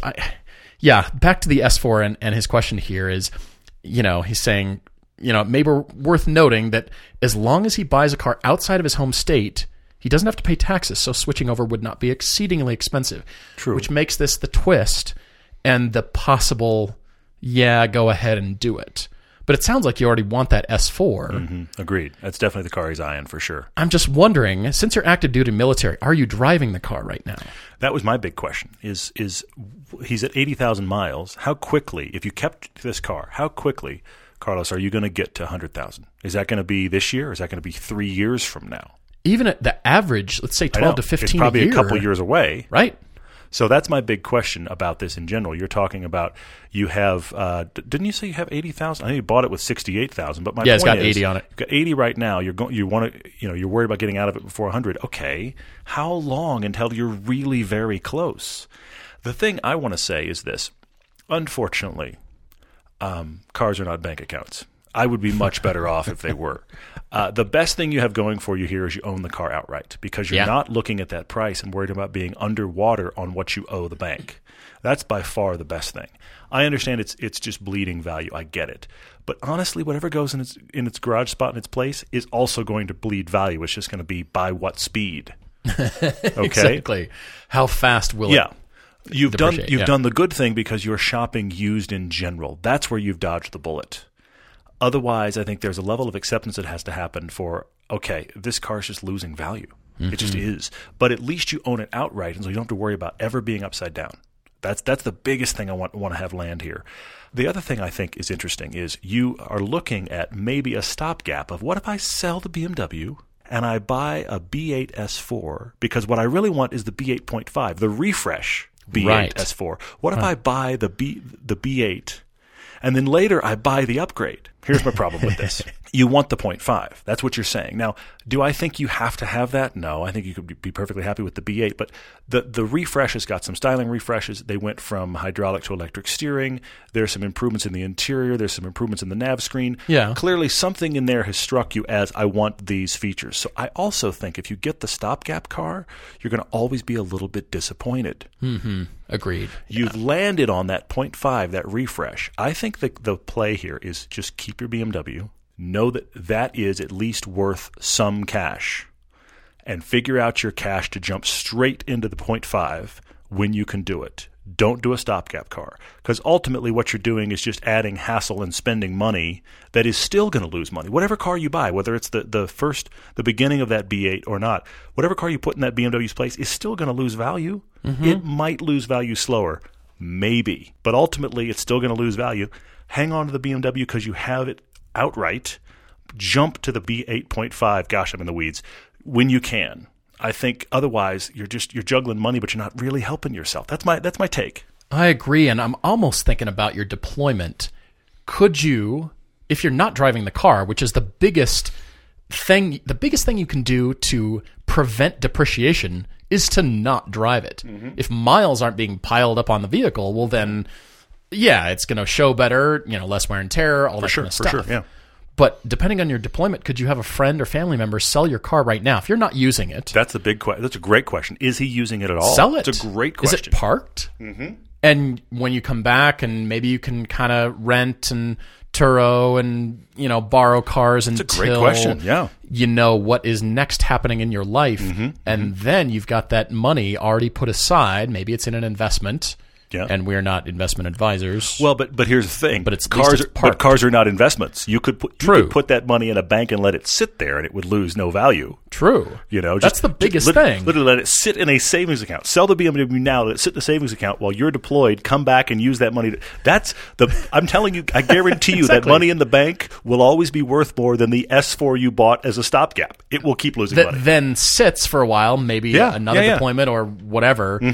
Back to the S4 and his question here is, he's saying, it may be worth noting that as long as he buys a car outside of his home state, he doesn't have to pay taxes, so switching over would not be exceedingly expensive. True. Which makes this the twist and the possible, go ahead and do it. But it sounds like you already want that S4. Mm-hmm. Agreed. That's definitely the car he's eyeing for sure. I'm just wondering, since you're active duty military, are you driving the car right now? That was my big question. Is he's at 80,000 miles. How quickly, if you kept this car, how quickly, Carlos, are you going to get to 100,000? Is that going to be this year, or is that going to be 3 years from now? Even at the average, let's say 12 to 15 it's probably a year. A couple years away. Right. So that's my big question about this in general. You're talking about you have didn't you say you have 80,000? I know you bought it with 68,000, but my point is, it's got 80 on it. You've got 80 right now. You want to you're worried about getting out of it before 100. Okay, how long until you're really very close? The thing I want to say is this: unfortunately, cars are not bank accounts. I would be much better off if they were. The best thing you have going for you here is you own the car outright, because you're not looking at that price and worried about being underwater on what you owe the bank. That's by far the best thing. I understand it's just bleeding value. I get it. But honestly, whatever goes in its garage spot in its place is also going to bleed value. It's just going to be by what speed. Okay? Exactly. How fast will it? You've done the good thing because you're shopping used in general. That's where you've dodged the bullet. Otherwise, I think there's a level of acceptance that has to happen for, okay, this car is just losing value. Mm-hmm. It just is. But at least you own it outright, and so you don't have to worry about ever being upside down. That's the biggest thing I want to have land here. The other thing I think is interesting is you are looking at maybe a stopgap of, what if I sell the BMW and I buy a B8 S4, because what I really want is the B8.5, the refresh B8 S4. What if I buy the B8 and then later I buy the upgrade? Here's my problem with this. You want the 0.5. That's what you're saying. Now, do I think you have to have that? No, I think you could be perfectly happy with the B8. But the refresh has got some styling refreshes. They went from hydraulic to electric steering. There's some improvements in the interior. There's some improvements in the nav screen. Yeah. Clearly, something in there has struck you as, I want these features. So I also think if you get the stopgap car, you're going to always be a little bit disappointed. Mm-hmm. Agreed. You've landed on that 0.5, that refresh. I think the play here is just keep your BMW. Know that is at least worth some cash, and figure out your cash to jump straight into the 0.5 when you can do it. Don't do a stopgap car, because ultimately what you're doing is just adding hassle and spending money that is still going to lose money. Whatever car you buy, whether it's the beginning of that B8 or not, whatever car you put in that BMW's place is still going to lose value. Mm-hmm. It might lose value slower, maybe, but ultimately it's still going to lose value. Hang on to the BMW because you have it outright. Jump to the B8.5. Gosh, I'm in the weeds. When you can. I think otherwise you're juggling money, but you're not really helping yourself. That's my take. I agree, and I'm almost thinking about your deployment. Could you, if you're not driving the car, which is the biggest thing you can do to prevent depreciation is to not drive it. Mm-hmm. If miles aren't being piled up on the vehicle, well then, it's going to show better, less wear and tear, all that kind of stuff. For sure, yeah. But depending on your deployment, could you have a friend or family member sell your car right now if you're not using it? That's the big question. That's a great question. Is he using it at all? Sell it. It's a great question. Is it parked? Mm-hmm. And when you come back, and maybe you can kind of rent and Turo and borrow cars until it's a great question. Yeah. You know what is next happening in your life, and then you've got that money already put aside. Maybe it's in an investment. Yeah. And we're not investment advisors. Well, but here's the thing. But cars are not investments. You could put that money in a bank and let it sit there, and it would lose no value. True. That's the biggest thing. Literally let it sit in a savings account. Sell the BMW now, let it sit in a savings account while you're deployed. Come back and use that money. I'm telling you, I guarantee you that money in the bank will always be worth more than the S4 you bought as a stopgap. It will keep losing money. Then sits for a while, maybe another deployment or whatever. Mm-hmm.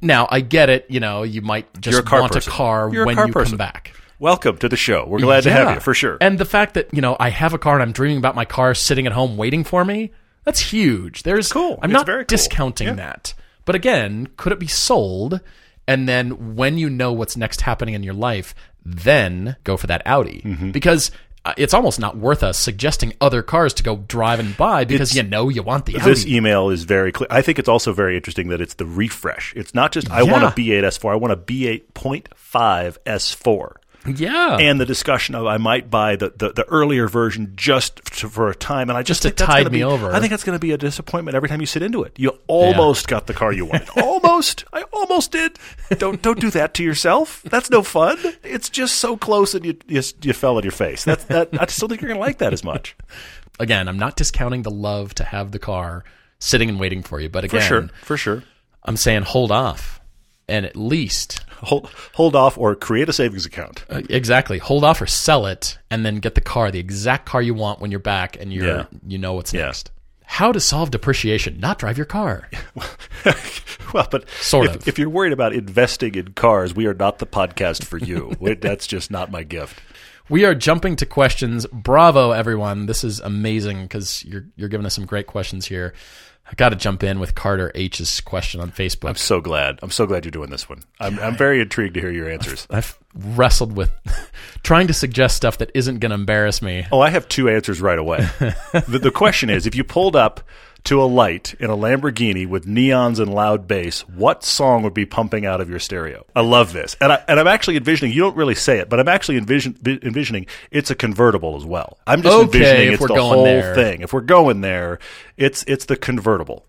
Now, I get it. You might just want a car when you come back. Welcome to the show. We're glad to have you, for sure. And the fact that, I have a car and I'm dreaming about my car sitting at home waiting for me, that's huge. Cool. I'm not discounting that. But again, could it be sold? And then when you know what's next happening in your life, then go for that Audi. Mm-hmm. Because it's almost not worth us suggesting other cars to go drive and buy because you want the Audi. This email is very clear. I think it's also very interesting that it's the refresh. It's not just, I want a B8 S4. I want a B8.5 S4. Yeah. And the discussion of I might buy the earlier version just for a time. And I just think to tide me over. I think that's going to be a disappointment every time you sit into it. You almost got the car you wanted. Almost. I almost did. Don't do that to yourself. That's no fun. It's just so close and you fell on your face. I just don't think you're going to like that as much. Again, I'm not discounting the love to have the car sitting and waiting for you. But again, for sure. I'm saying hold off. And at least hold off or create a savings account. Exactly. Hold off or sell it and then get the exact car you want when you're back and you know what's next. How to solve depreciation, not drive your car. Well, but if you're worried about investing in cars, we are not the podcast for you. That's just not my gift. We are jumping to questions. Bravo, everyone. This is amazing because you're giving us some great questions here. I got to jump in with Carter H's question on Facebook. I'm so glad you're doing this one. I'm very intrigued to hear your answers. I've wrestled with trying to suggest stuff that isn't going to embarrass me. Oh, I have two answers right away. The question is, if you pulled up to a light in a Lamborghini with neons and loud bass, what song would be pumping out of your stereo? I love this. And I'm actually envisioning, you don't really say it, but I'm actually envisioning it's a convertible as well. I'm just envisioning it's the whole thing. If we're going there, it's the convertible.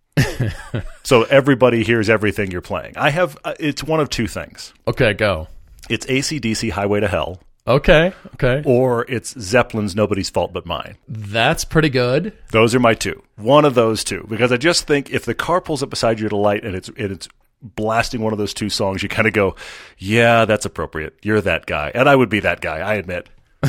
So everybody hears everything you're playing. It's one of two things. Okay, go. It's AC/DC Highway to Hell. Okay. Or it's Zeppelin's Nobody's Fault But Mine. That's pretty good. Those are my two. One of those two. Because I just think if the car pulls up beside you at a light and it's blasting one of those two songs, you kind of go, yeah, that's appropriate. You're that guy. And I would be that guy, I admit.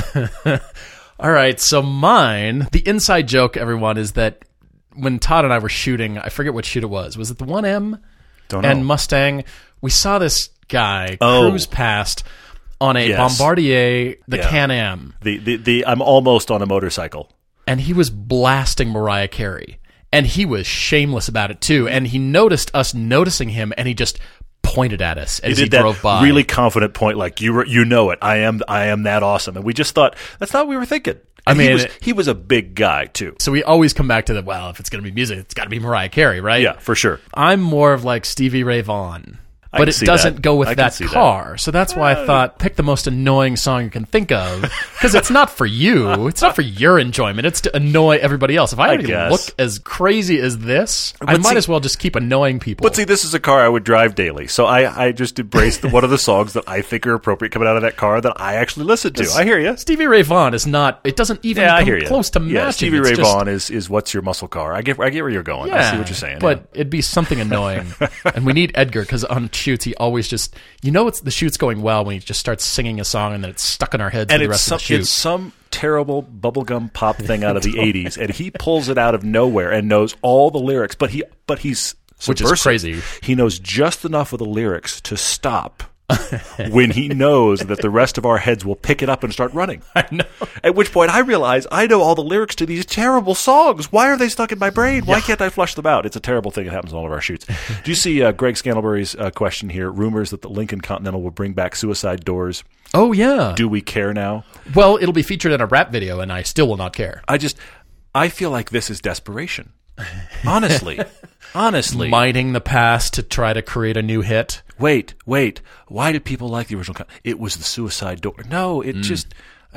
All right, so mine, the inside joke, everyone, is that when Todd and I were shooting, I forget what shoot it was. Was it the 1M? Don't know. And Mustang? We saw this guy cruise past on a Bombardier, the Can-Am. The I'm almost on a motorcycle. And he was blasting Mariah Carey. And he was shameless about it, too. And he noticed us noticing him, and he just pointed at us as he drove by. Really confident point, like, you know it. I am that awesome. And we just thought, that's not what we were thinking. He was a big guy, too. So we always come back to if it's going to be music, it's got to be Mariah Carey, right? Yeah, for sure. I'm more of like Stevie Ray Vaughan. But it doesn't go with that car. So that's why I thought, pick the most annoying song you can think of. Because it's not for you. It's not for your enjoyment. It's to annoy everybody else. If I already look as crazy as this, I might as well just keep annoying people. But see, this is a car I would drive daily. So I just embraced one of the songs that I think are appropriate coming out of that car that I actually listen to. I hear you. Stevie Ray Vaughan is not, it doesn't even come close to matching. Yeah, Stevie Ray Vaughan is what's your muscle car. I get where you're going. I see what you're saying. But it'd be something annoying. And we need Edgar because on shoots, he always just, it's the shoot's going well when he just starts singing a song and then it's stuck in our heads for the rest of the shoot. It's some terrible bubblegum pop thing out of the 80s, and he pulls it out of nowhere and knows all the lyrics, but he's which is crazy. He knows just enough of the lyrics to stop when he knows that the rest of our heads will pick it up and start running. I know. At which point I realize I know all the lyrics to these terrible songs. Why are they stuck in my brain? Why can't I flush them out? It's a terrible thing that happens in all of our shoots. Do you see Greg Scantlebury's question here? Rumors that the Lincoln Continental will bring back suicide doors. Oh, yeah. Do we care now? Well, it'll be featured in a rap video, and I still will not care. I feel like this is desperation. Honestly. Mining the past to try to create a new hit. Wait. Why did people like the original? It was the suicide door. No, it just...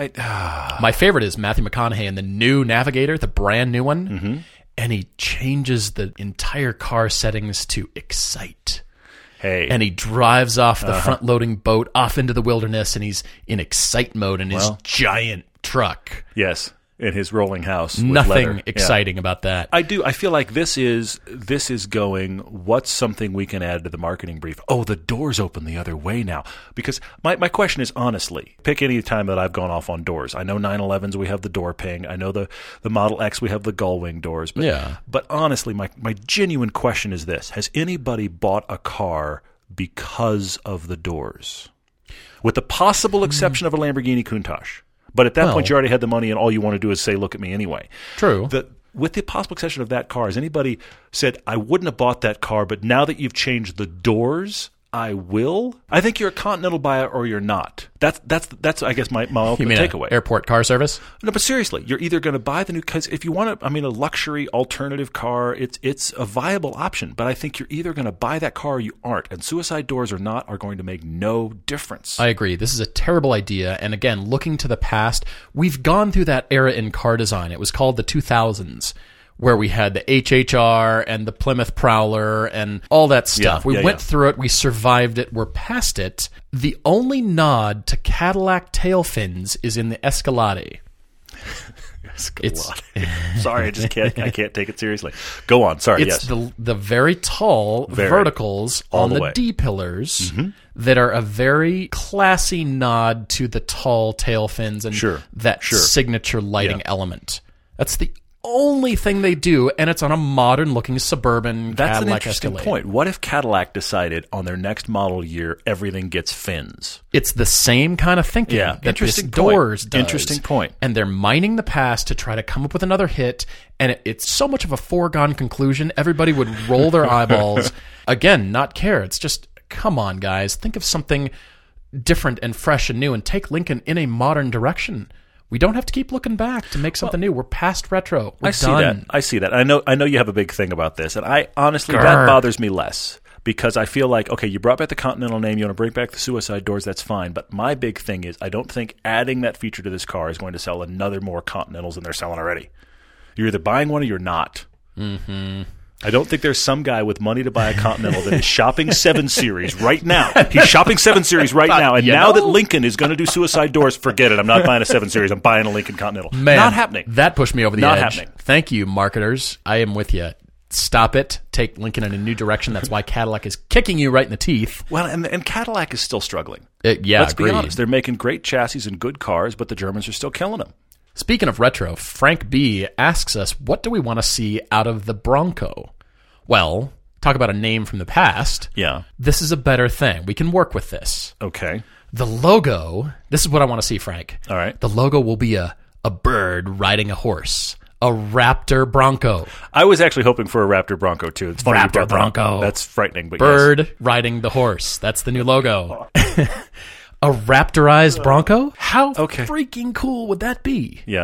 My favorite is Matthew McConaughey in the new Navigator, the brand new one. Mm-hmm. And he changes the entire car settings to excite. Hey. And he drives off the front-loading boat off into the wilderness, and he's in excite mode in his giant truck. Yes. in his rolling house. Nothing exciting about that. I do. I feel like this is going, what's something we can add to the marketing brief? Oh, the doors open the other way now. Because my question is, honestly, pick any time that I've gone off on doors. I know 911s, we have the door ping. I know the Model X, we have the gull wing doors. But honestly, my genuine question is this. Has anybody bought a car because of the doors? With the possible exception of a Lamborghini Countach. But at that point, you already had the money, and all you want to do is say, look at me anyway. True. With the possible exception of that car, has anybody said, I wouldn't have bought that car, but now that you've changed the doors, I will? I think you're a Continental buyer or you're not. That's I guess, my ultimate takeaway. Airport car service? No, but seriously, you're either going to buy the new, because if you want a luxury alternative car, it's a viable option. But I think you're either going to buy that car or you aren't. And suicide doors or not are going to make no difference. I agree. This is a terrible idea. And again, looking to the past, we've gone through that era in car design. It was called the 2000s. Where we had the HHR and the Plymouth Prowler and all that stuff. We went through it. We survived it. We're past it. The only nod to Cadillac tail fins is in the Escalade. Sorry, I can't take it seriously. Go on. Sorry, it's the very tall verticals on the D-pillars that are a very classy nod to the tall tail fins and that signature lighting element. That's the only thing they do, and it's on a modern-looking suburban That's Cadillac an interesting Escalade. point. What if Cadillac decided on their next model year everything gets fins? It's the same kind of thinking that this Doors does. Interesting point. And they're mining the past to try to come up with another hit, and it's so much of a foregone conclusion, everybody would roll their eyeballs. Again, not care. It's just, come on, guys. Think of something different and fresh and new, and take Lincoln in a modern direction. We don't have to keep looking back to make something new. We're past retro. We're done. I see that. I know you have a big thing about this, and I honestly that bothers me less because I feel like, okay, you brought back the Continental name, you want to bring back the suicide doors, that's fine. But my big thing is I don't think adding that feature to this car is going to sell another more Continentals than they're selling already. You're either buying one or you're not. Mm-hmm. I don't think there's some guy with money to buy a Continental that is shopping 7 Series right now. He's shopping 7 Series right now, and now that Lincoln is going to do suicide doors, forget it. I'm not buying a 7 Series. I'm buying a Lincoln Continental. Man, not happening. That pushed me over the edge. Not happening. Thank you, marketers. I am with you. Stop it. Take Lincoln in a new direction. That's why Cadillac is kicking you right in the teeth. Well, and Cadillac is still struggling. Let's be honest. They're making great chassis and good cars, but the Germans are still killing them. Speaking of retro, Frank B. asks us, what do we want to see out of the Bronco? Well, talk about a name from the past. Yeah. This is a better thing. We can work with this. Okay. The logo, this is what I want to see, Frank. All right. The logo will be a bird riding a horse. A Raptor Bronco. I was actually hoping for a Raptor Bronco, too. It's funny Raptor Bronco. That's frightening, but bird riding the horse. That's the new logo. A Raptorized Bronco? How freaking cool would that be? Yeah.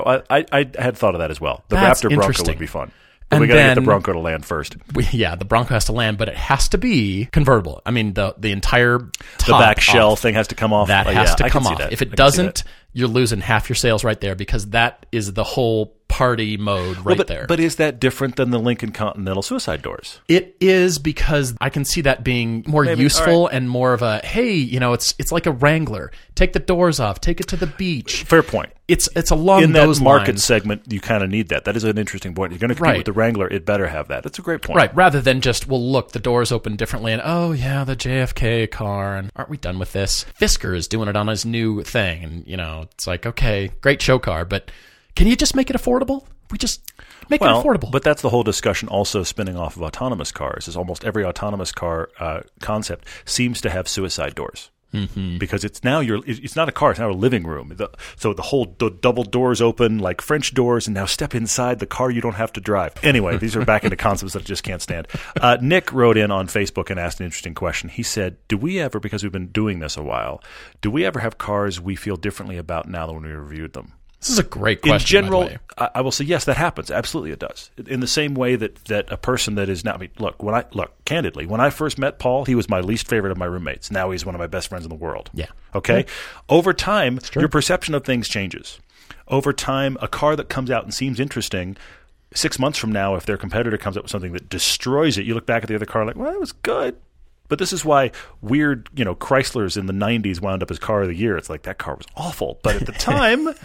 I had thought of that as well. The Raptor Bronco would be fun. But we got to get the Bronco to land first. The Bronco has to land, but it has to be convertible. I mean, the entire top the back shell thing has to come off. That has to come off. If it doesn't, you're losing half your sales right there because that is the whole party mode there. But is that different than the Lincoln Continental suicide doors? It is because I can see that being more useful and more of a, hey, it's like a Wrangler. Take the doors off. Take it to the beach. Fair point. It's along in those that market lines. Segment, you kind of need that. That is an interesting point. You're going to compete with the Wrangler. It better have that. That's a great point. Right. Rather than just, well, look, the doors open differently, and the JFK car, and aren't we done with this? Fisker is doing it on his new thing, and it's like, okay, great show car, but can you just make it affordable? We just make it affordable. But that's the whole discussion also spinning off of autonomous cars, is almost every autonomous car concept seems to have suicide doors. Mm-hmm. Because it's now it's not a car, it's now a living room. So the double doors open like French doors, and now step inside the car you don't have to drive. Anyway, these are back into concepts that I just can't stand. Nick wrote in on Facebook and asked an interesting question. He said, do we ever, because we've been doing this a while, do we ever have cars we feel differently about now than when we reviewed them? This is a great question. In general, I will say yes, that happens. Absolutely, it does. In the same way that a person that is now, candidly, when I first met Paul, he was my least favorite of my roommates. Now he's one of my best friends in the world. Yeah. Okay. Yeah. Over time, your perception of things changes. Over time, a car that comes out and seems interesting, 6 months from now, if their competitor comes up with something that destroys it, you look back at the other car like, well, it was good. But this is why weird, Chryslers in the 90s wound up as car of the year. It's like that car was awful, but at the time.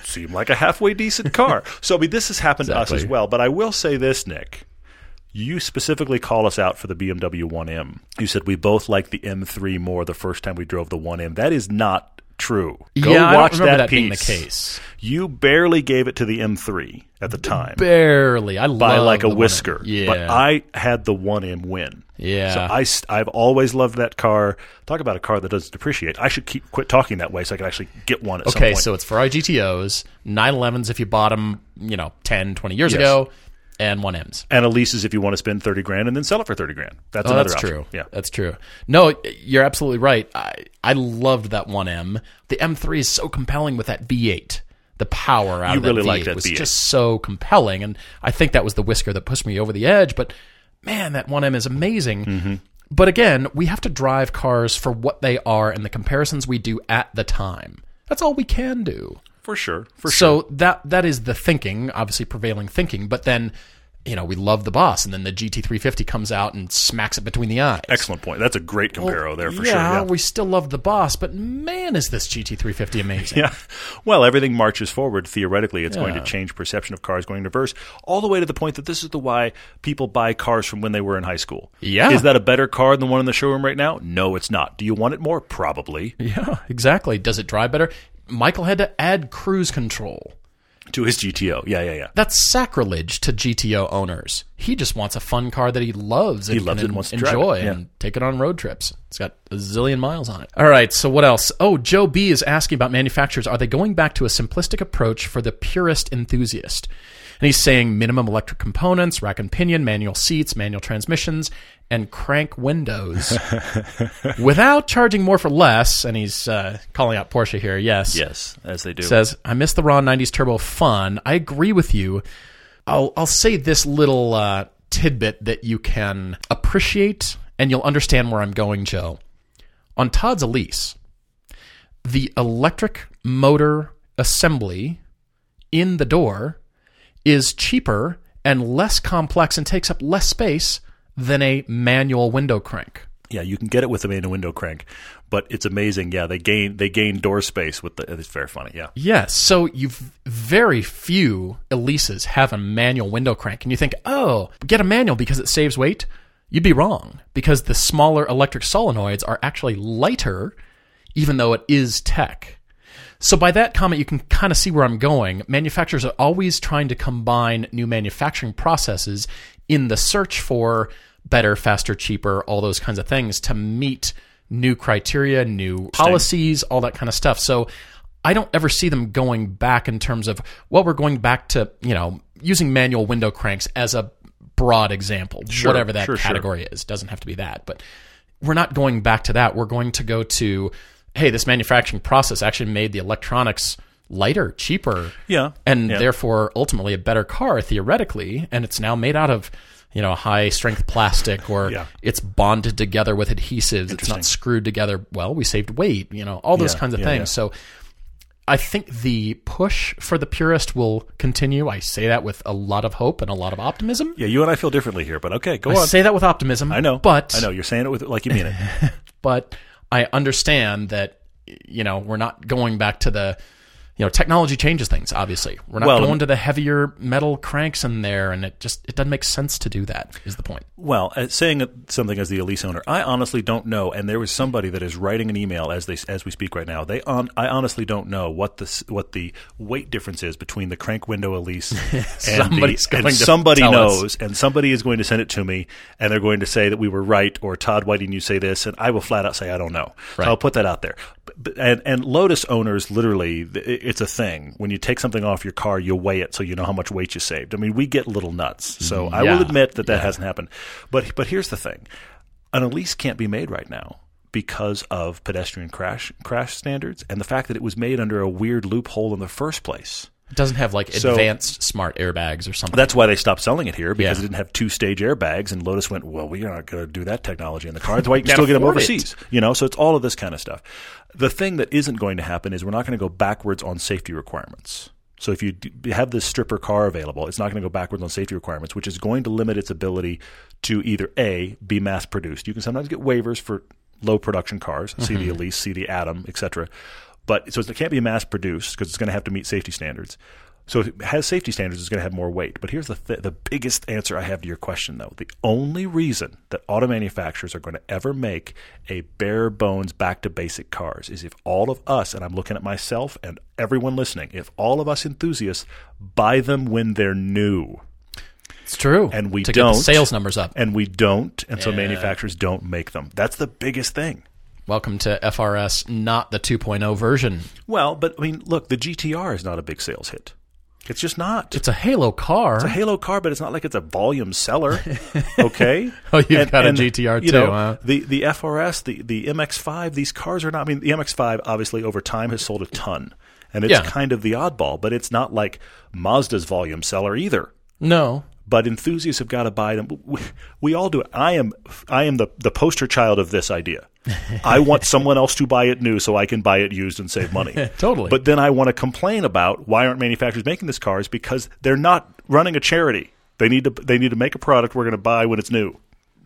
seemed like a halfway decent car. So, I mean, this has happened to us as well. But I will say this, Nick. You specifically call us out for the BMW 1M. You said we both liked the M3 more the first time we drove the 1M. That is not true. Go watch I don't remember that piece. being the case. You barely gave it to the M3 at the time. Barely. I love by like a 1M. whisker. Yeah. But I had the 1M win. Yeah. So I've always loved that car. Talk about a car that doesn't depreciate. I should quit talking that way so I can actually get one at some point. Okay, so it's Ferrari GTOs, 911s if you bought them, 10, 20 years ago, and 1Ms. And a leases if you want to spend $30,000 and then sell it for $30,000. That's another option. True. Yeah, that's true. No, you're absolutely right. I loved that 1M. The M3 is so compelling with that V8. The power out of that really V8 like that was V8. just so compelling, and I think that was the whisker that pushed me over the edge. But man, that 1M is amazing. Mm-hmm. But again, we have to drive cars for what they are and the comparisons we do at the time. That's all we can do. For sure. So that is the thinking, obviously prevailing thinking. But then, we love the Boss, and then the GT350 comes out and smacks it between the eyes. Excellent point. That's a great comparo there for sure. Yeah, Yeah, we still love the Boss, but man, is this GT350 amazing. Yeah. Well, everything marches forward. Theoretically, it's going to change perception of cars going reverse, all the way to the point that this is the why people buy cars from when they were in high school. Yeah. Is that a better car than the one in the showroom right now? No, it's not. Do you want it more? Probably. Yeah, exactly. Does it drive better? Michael had to add cruise control to his GTO. Yeah. That's sacrilege to GTO owners. He just wants a fun car that he loves and wants to enjoy and take it on road trips. It's got a zillion miles on it. All right, so what else? Oh, Joe B is asking about manufacturers. Are they going back to a simplistic approach for the purist enthusiast? And he's saying minimum electric components, rack and pinion, manual seats, manual transmissions, and crank windows without charging more for less. And he's calling out Porsche here. Yes, as they do. Says, I miss the raw 90s turbo fun. I agree with you. I'll say this little tidbit that you can appreciate, and you'll understand where I'm going, Joe. On Todd's Elise, the electric motor assembly in the door is cheaper and less complex and takes up less space than a manual window crank. Yeah, you can get it with a manual window crank, but it's amazing. Yeah, they gain door space with the. It's very funny. Yeah. Yes. So very few Elises have a manual window crank, and you think, oh, get a manual because it saves weight. You'd be wrong, because the smaller electric solenoids are actually lighter, even though it is tech. So by that comment, you can kind of see where I'm going. Manufacturers are always trying to combine new manufacturing processes in the search for better, faster, cheaper, all those kinds of things to meet new criteria, new policies, all that kind of stuff. So I don't ever see them going back in terms of, well, we're going back to, using manual window cranks as a broad example, whatever that category is. Doesn't have to be that, but we're not going back to that. We're going to go to, hey, this manufacturing process actually made the electronics lighter, cheaper, and therefore ultimately a better car theoretically, and it's now made out of high strength plastic, or it's bonded together with adhesives. It's not screwed together. Well, we saved weight, all those kinds of things. Yeah. So I think the push for the purist will continue. I say that with a lot of hope and a lot of optimism. Yeah, you and I feel differently here, but okay, go on. I say that with optimism. I know. But I know you're saying it with like you mean it. But I understand that we're not going back to the technology changes things, obviously. We're not going to the heavier metal cranks in there, and it doesn't make sense to do that, is the point. Well, saying something as the Elise owner, I honestly don't know, and there was somebody that is writing an email as we speak right now. I honestly don't know what the weight difference is between the crank window Elise and somebody knows, and somebody is going to send it to me, and they're going to say that we were right, or Todd, why didn't you say this? And I will flat out say I don't know. Right. So I'll put that out there. And Lotus owners, literally, it's a thing. When you take something off your car, you weigh it so you know how much weight you saved. I mean, we get little nuts. So I will admit that hasn't happened. But here's the thing. An Elise can't be made right now because of pedestrian crash standards and the fact that it was made under a weird loophole in the first place. It doesn't have advanced smart airbags or something. That's why they stopped selling it here, because it didn't have 2-stage airbags, and Lotus went, well, we're not going to do that technology in the car. That's why you can still get them overseas. So it's all of this kind of stuff. The thing that isn't going to happen is we're not going to go backwards on safety requirements. So if you have this stripper car available, it's not going to go backwards on safety requirements, which is going to limit its ability to either A, be mass-produced. You can sometimes get waivers for low production cars, see the Elise, see the Atom, etc., But so it can't be mass produced because it's going to have to meet safety standards. So if it has safety standards, it's going to have more weight. But here's the biggest answer I have to your question, though. The only reason that auto manufacturers are going to ever make a bare bones back to basic cars is if all of us, and I'm looking at myself and everyone listening, if all of us enthusiasts buy them when they're new. It's true. And we to don't. Get the sales numbers up. And we don't. And so manufacturers don't make them. That's the biggest thing. Welcome to FRS, not the 2.0 version. Well, but I mean, look, the GTR is not a big sales hit. It's just not. It's a Halo car. It's a Halo car, but it's not like it's a volume seller. Okay? Oh, you've got a GTR too, huh? The FRS, the MX-5, these cars are not. I mean, the MX-5 obviously over time has sold a ton, and it's kind of the oddball, but it's not like Mazda's volume seller either. No. But enthusiasts have got to buy them. We all do it. I am the poster child of this idea. I want someone else to buy it new so I can buy it used and save money. Totally. But then I want to complain about why aren't manufacturers making these cars, because they're not running a charity. They need to make a product we're going to buy when it's new.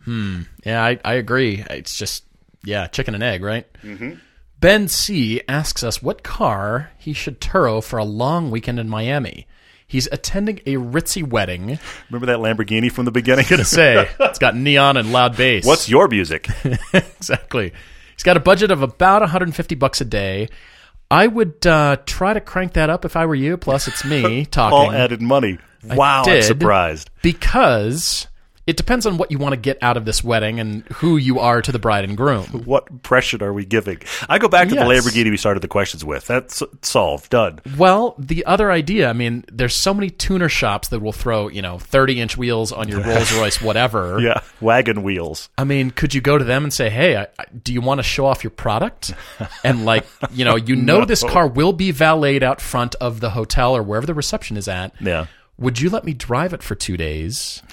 Yeah, I agree. It's just, chicken and egg, right? Mm-hmm. Ben C. asks us what car he should Turo for a long weekend in Miami. He's attending a ritzy wedding. Remember that Lamborghini from the beginning? I was going to say, it's got neon and loud bass. What's your music? Exactly. He's got a budget of about $150 a day. I would try to crank that up if I were you. Plus, it's me talking. All added money. Wow, I'm surprised. Because it depends on what you want to get out of this wedding and who you are to the bride and groom. What impression are we giving? I go back to the Lamborghini we started the questions with. That's solved. Done. Well, the other idea, I mean, there's so many tuner shops that will throw, 30-inch wheels on your Rolls-Royce, whatever. Yeah, wagon wheels. I mean, could you go to them and say, hey, do you want to show off your product? And no. This car will be valeted out front of the hotel or wherever the reception is at. Yeah. Would you let me drive it for 2 days?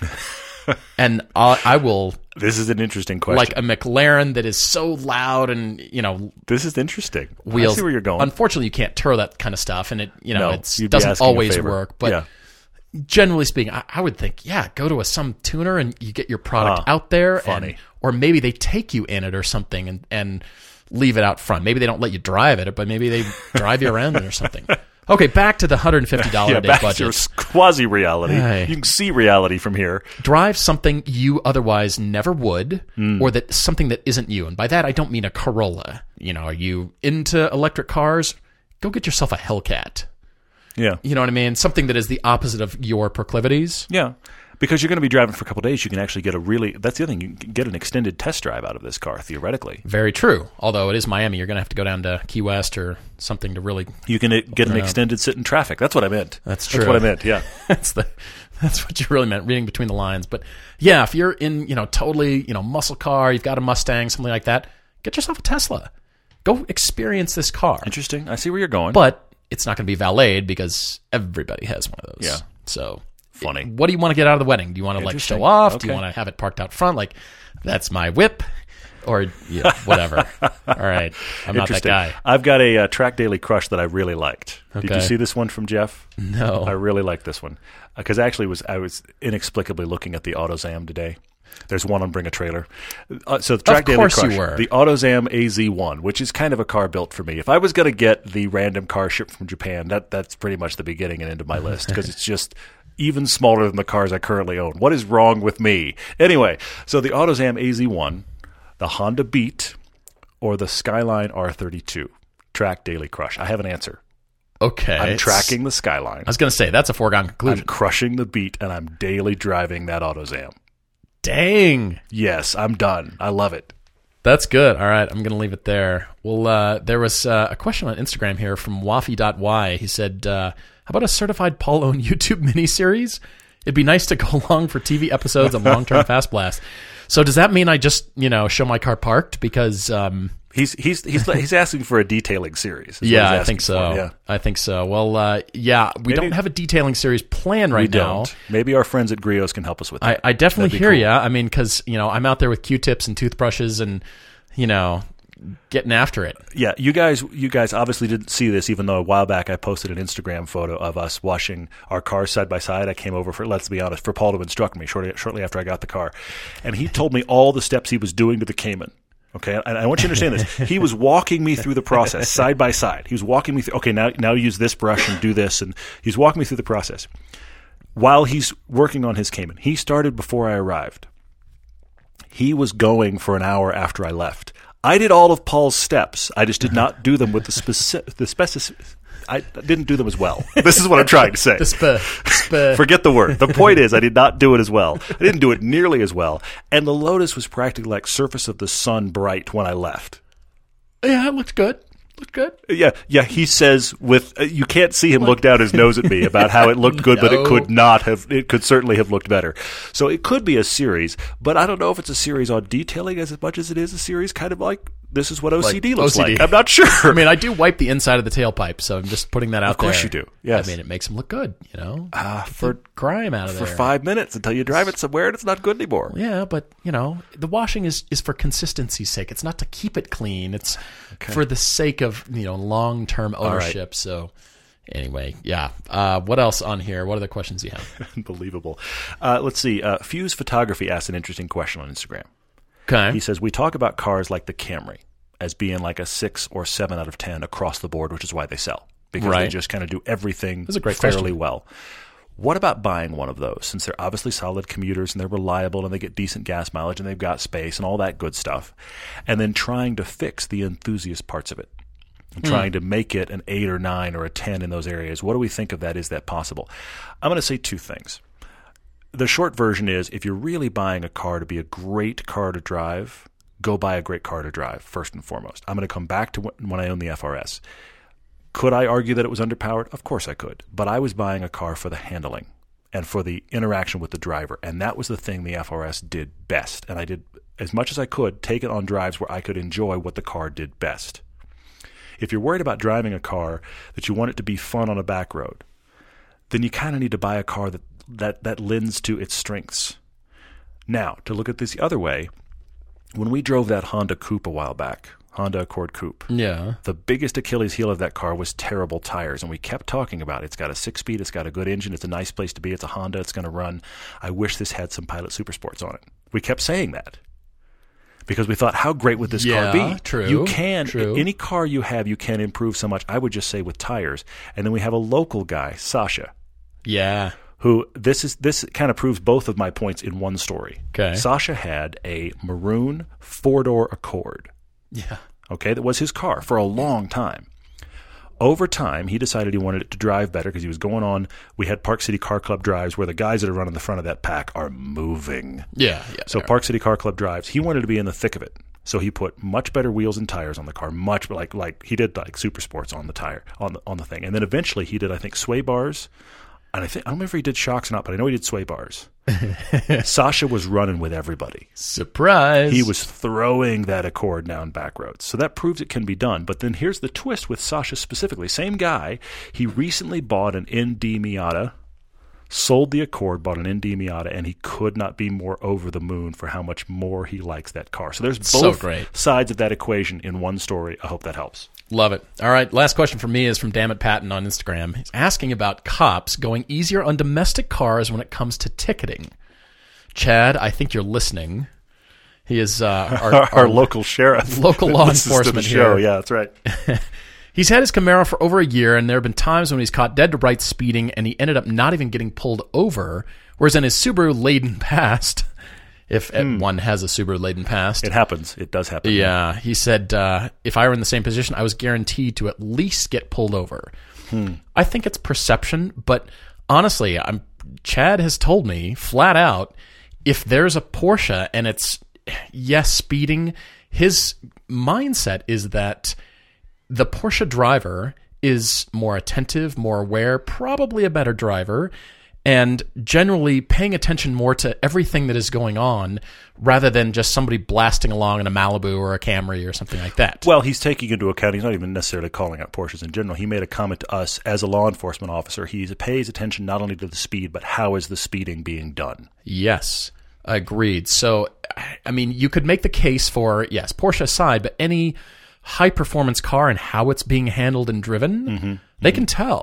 And I will. This is an interesting question. Like a McLaren that is so loud and This is interesting. Wheels. I see where you're going. Unfortunately, you can't Turo that kind of stuff, and it it doesn't always work. But generally speaking, I would think go to some tuner and you get your product out there. Funny. Or maybe they take you in it or something and leave it out front. Maybe they don't let you drive it, but maybe they drive you around it or something. Okay, back to the $150 a day back budget. To your quasi-reality. You can see reality from here. Drive something you otherwise never would, or that something that isn't you. And by that, I don't mean a Corolla. Are you into electric cars? Go get yourself a Hellcat. Yeah. You know what I mean? Something that is the opposite of your proclivities. Yeah. Because you're going to be driving for a couple of days, you can actually get that's the other thing, you can get an extended test drive out of this car, theoretically. Very true. Although it is Miami, you're going to have to go down to Key West or something to really... You can get an extended sit in traffic. That's what I meant. That's true. That's what I meant, yeah. That's what you really meant, reading between the lines. But yeah, if you're in, totally, muscle car, you've got a Mustang, something like that, get yourself a Tesla. Go experience this car. Interesting. I see where you're going. But it's not going to be valeted because everybody has one of those. Yeah. So... Funny. What do you want to get out of the wedding? Do you want to show off? Okay. Do you want to have it parked out front? Like, that's my whip, or whatever. All right, I'm not that guy. I've got a Track Daily crush that I really liked. Okay. Did you see this one from Jeff? No, I really liked this one because actually I was inexplicably looking at the AutoZam today. There's one on Bring a Trailer. So the Track Daily Crush, the AutoZam AZ1, which is kind of a car built for me. If I was going to get the random car shipped from Japan, that's pretty much the beginning and end of my list because it's just even smaller than the cars I currently own. What is wrong with me? Anyway, so the AutoZam AZ1, the Honda Beat, or the Skyline R32. Track Daily Crush. I have an answer. Okay. I'm tracking the Skyline. I was going to say, that's a foregone conclusion. I'm crushing the Beat, and I'm daily driving that AutoZam. Dang. Yes, I'm done. I love it. That's good. All right, I'm going to leave it there. Well, there was a question on Instagram here from Waffy.y. He said, how about a certified Paul-owned YouTube miniseries? It'd be nice to go along for TV episodes and long-term Fast Blast. So does that mean I just, show my car parked? Because he's asking for a detailing series. Yeah, I think so. Yeah. I think so. Well, we don't have a detailing series planned right now. Maybe our friends at Griot's can help us with that. I definitely hear you. I mean, because I'm out there with Q-tips and toothbrushes and getting after it. Yeah, you guys obviously didn't see this, even though a while back I posted an Instagram photo of us washing our cars side by side. I came over for, let's be honest, for Paul to instruct me shortly after I got the car. And he told me all the steps he was doing to the Cayman. Okay, and I want you to understand this. He was walking me through the process side by side. He was walking me through, okay, now use this brush and do this, and he's walking me through the process. While he's working on his Cayman, he started before I arrived. He was going for an hour after I left. I did all of Paul's steps. I just did not do them with the specific. I didn't do them as well. This is what I'm trying to say. Forget the word. The point is, I did not do it as well. I didn't do it nearly as well. And the Lotus was practically like surface of the sun bright when I left. Yeah, it looked good. Looked good. Yeah. He says with you can't see him look down his nose at me about how it looked good, but it could not have. It could certainly have looked better. So it could be a series, but I don't know if it's a series on detailing as much as it is a series kind of like this is what OCD looks like. I'm not sure. I mean, I do wipe the inside of the tailpipe, so I'm just putting that out there. Of course you do. Yes. I mean, it makes them look good. For grime out of there for 5 minutes until you drive it somewhere and it's not good anymore. Yeah, but the washing is for consistency's sake. It's not to keep it clean. It's for the sake of long-term ownership. Right. So anyway, yeah. What else on here? What other questions do you have? Unbelievable. Let's see. Fuse Photography asked an interesting question on Instagram. Okay. He says, we talk about cars like the Camry as being like a 6 or 7 out of 10 across the board, which is why they sell. Because they just kind of do everything fairly well. What about buying one of those? Since they're obviously solid commuters and they're reliable and they get decent gas mileage and they've got space and all that good stuff. And then trying to fix the enthusiast parts of it. And trying to make it an 8 or 9 or a 10 in those areas. What do we think of that? Is that possible? I'm going to say 2 things. The short version is, if you're really buying a car to be a great car to drive, go buy a great car to drive, first and foremost. I'm going to come back to when I owned the FRS. Could I argue that it was underpowered? Of course I could. But I was buying a car for the handling and for the interaction with the driver. And that was the thing the FRS did best. And I did, as much as I could, take it on drives where I could enjoy what the car did best. If you're worried about driving a car that you want it to be fun on a back road, then you kind of need to buy a car that lends to its strengths. Now, to look at this the other way, when we drove that Honda Coupe a while back, Honda Accord Coupe, the biggest Achilles heel of that car was terrible tires, and we kept talking about it. It's got a 6-speed, it's got a good engine, it's a nice place to be, it's a Honda, it's going to run. I wish this had some Pilot Supersports on it. We kept saying that because we thought, how great would this car be? True. You can, any car you have, you can improve so much. I would just say with tires. And then we have a local guy, Sasha. Yeah. Who this kind of proves both of my points in one story. Okay. Sasha had a maroon 4-door Accord. Yeah. Okay, that was his car for a long time. Over time, he decided he wanted it to drive better because he was going on. We had Park City Car Club drives where the guys that are running the front of that pack are moving. Yeah. So Park City Car Club drives. He wanted to be in the thick of it. So he put much better wheels and tires on the car, much like he did like Super Sports on the tire on the thing. And then eventually he did, I think, sway bars. And I don't remember if he did shocks or not, but I know he did sway bars. Sasha was running with everybody. Surprise! He was throwing that Accord down back roads. So that proves it can be done. But then here's the twist with Sasha specifically. Same guy. He recently bought an ND Miata, sold the Accord, bought an ND Miata, and he could not be more over the moon for how much more he likes that car. So there's both sides of that equation in one story. I hope that helps. Love it. All right, last question for me is from Dammit Patton on Instagram. He's asking about cops going easier on domestic cars when it comes to ticketing. Chad, I think you're listening. He is our local sheriff. Local law enforcement here. Yeah, that's right. He's had his Camaro for over a year, and there have been times when he's caught dead to rights speeding, and he ended up not even getting pulled over, whereas in his Subaru laden past, if one has a Subaru laden past. It happens. It does happen. Yeah. He said, if I were in the same position, I was guaranteed to at least get pulled over. I think it's perception, but honestly, Chad has told me flat out, if there's a Porsche and it's, speeding, his mindset is that the Porsche driver is more attentive, more aware, probably a better driver, and generally paying attention more to everything that is going on rather than just somebody blasting along in a Malibu or a Camry or something like that. Well, he's taking into account, he's not even necessarily calling out Porsches in general. He made a comment to us as a law enforcement officer. He pays attention not only to the speed, but how is the speeding being done. Yes, agreed. So, I mean, you could make the case for, yes, Porsche aside, but any high-performance car and how it's being handled and driven, they can tell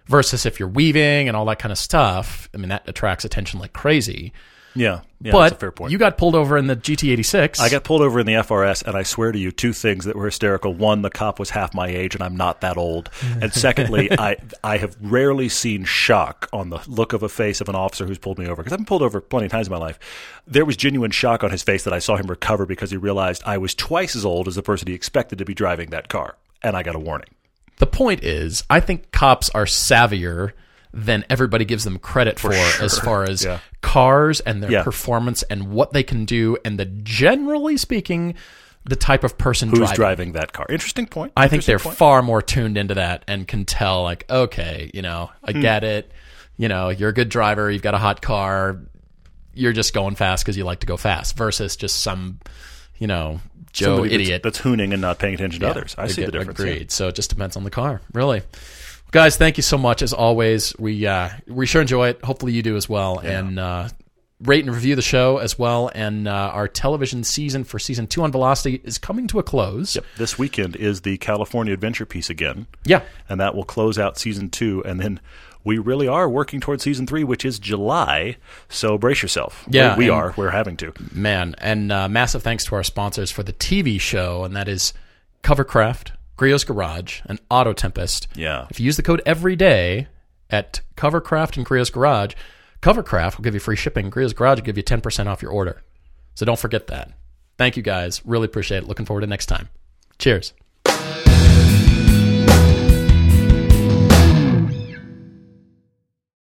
Versus if you're weaving and all that kind of stuff, I mean, that attracts attention like crazy. Yeah, but that's a fair point. You got pulled over in the GT86. I got pulled over in the FRS, and I swear to you, two things that were hysterical. One, the cop was half my age, and I'm not that old. And secondly, I have rarely seen shock on the look of a face of an officer who's pulled me over, because I've been pulled over plenty of times in my life. There was genuine shock on his face that I saw him recover because he realized I was twice as old as the person he expected to be driving that car, and I got a warning. The point is, I think cops are savvier than everybody gives them credit for sure. as far as cars and their performance and what they can do, and generally speaking, the type of person who's driving that car. Interesting point. I think they're far more tuned into that and can tell, like, okay, I get it. You're a good driver. You've got a hot car. You're just going fast because you like to go fast versus just some, Joe somebody idiot. That's hooning and not paying attention to others. I see the difference. Agreed. Yeah. So it just depends on the car, really. Guys, thank you so much as always. We sure enjoy it. Hopefully you do as well. Yeah. And rate and review the show as well. And our television season for season 2 on Velocity is coming to a close. Yep. This weekend is the California Adventure piece again. Yeah. And that will close out season 2. And then we really are working towards season 3, which is July. So brace yourself. Yeah. We are. We're having to. Man. And massive thanks to our sponsors for the TV show. And that is Covercraft, Griot's Garage, and Auto Tempest. Yeah. If you use the code EVERYDAY at Covercraft and Griot's Garage, Covercraft will give you free shipping. Griot's Garage will give you 10% off your order. So don't forget that. Thank you, guys. Really appreciate it. Looking forward to next time. Cheers.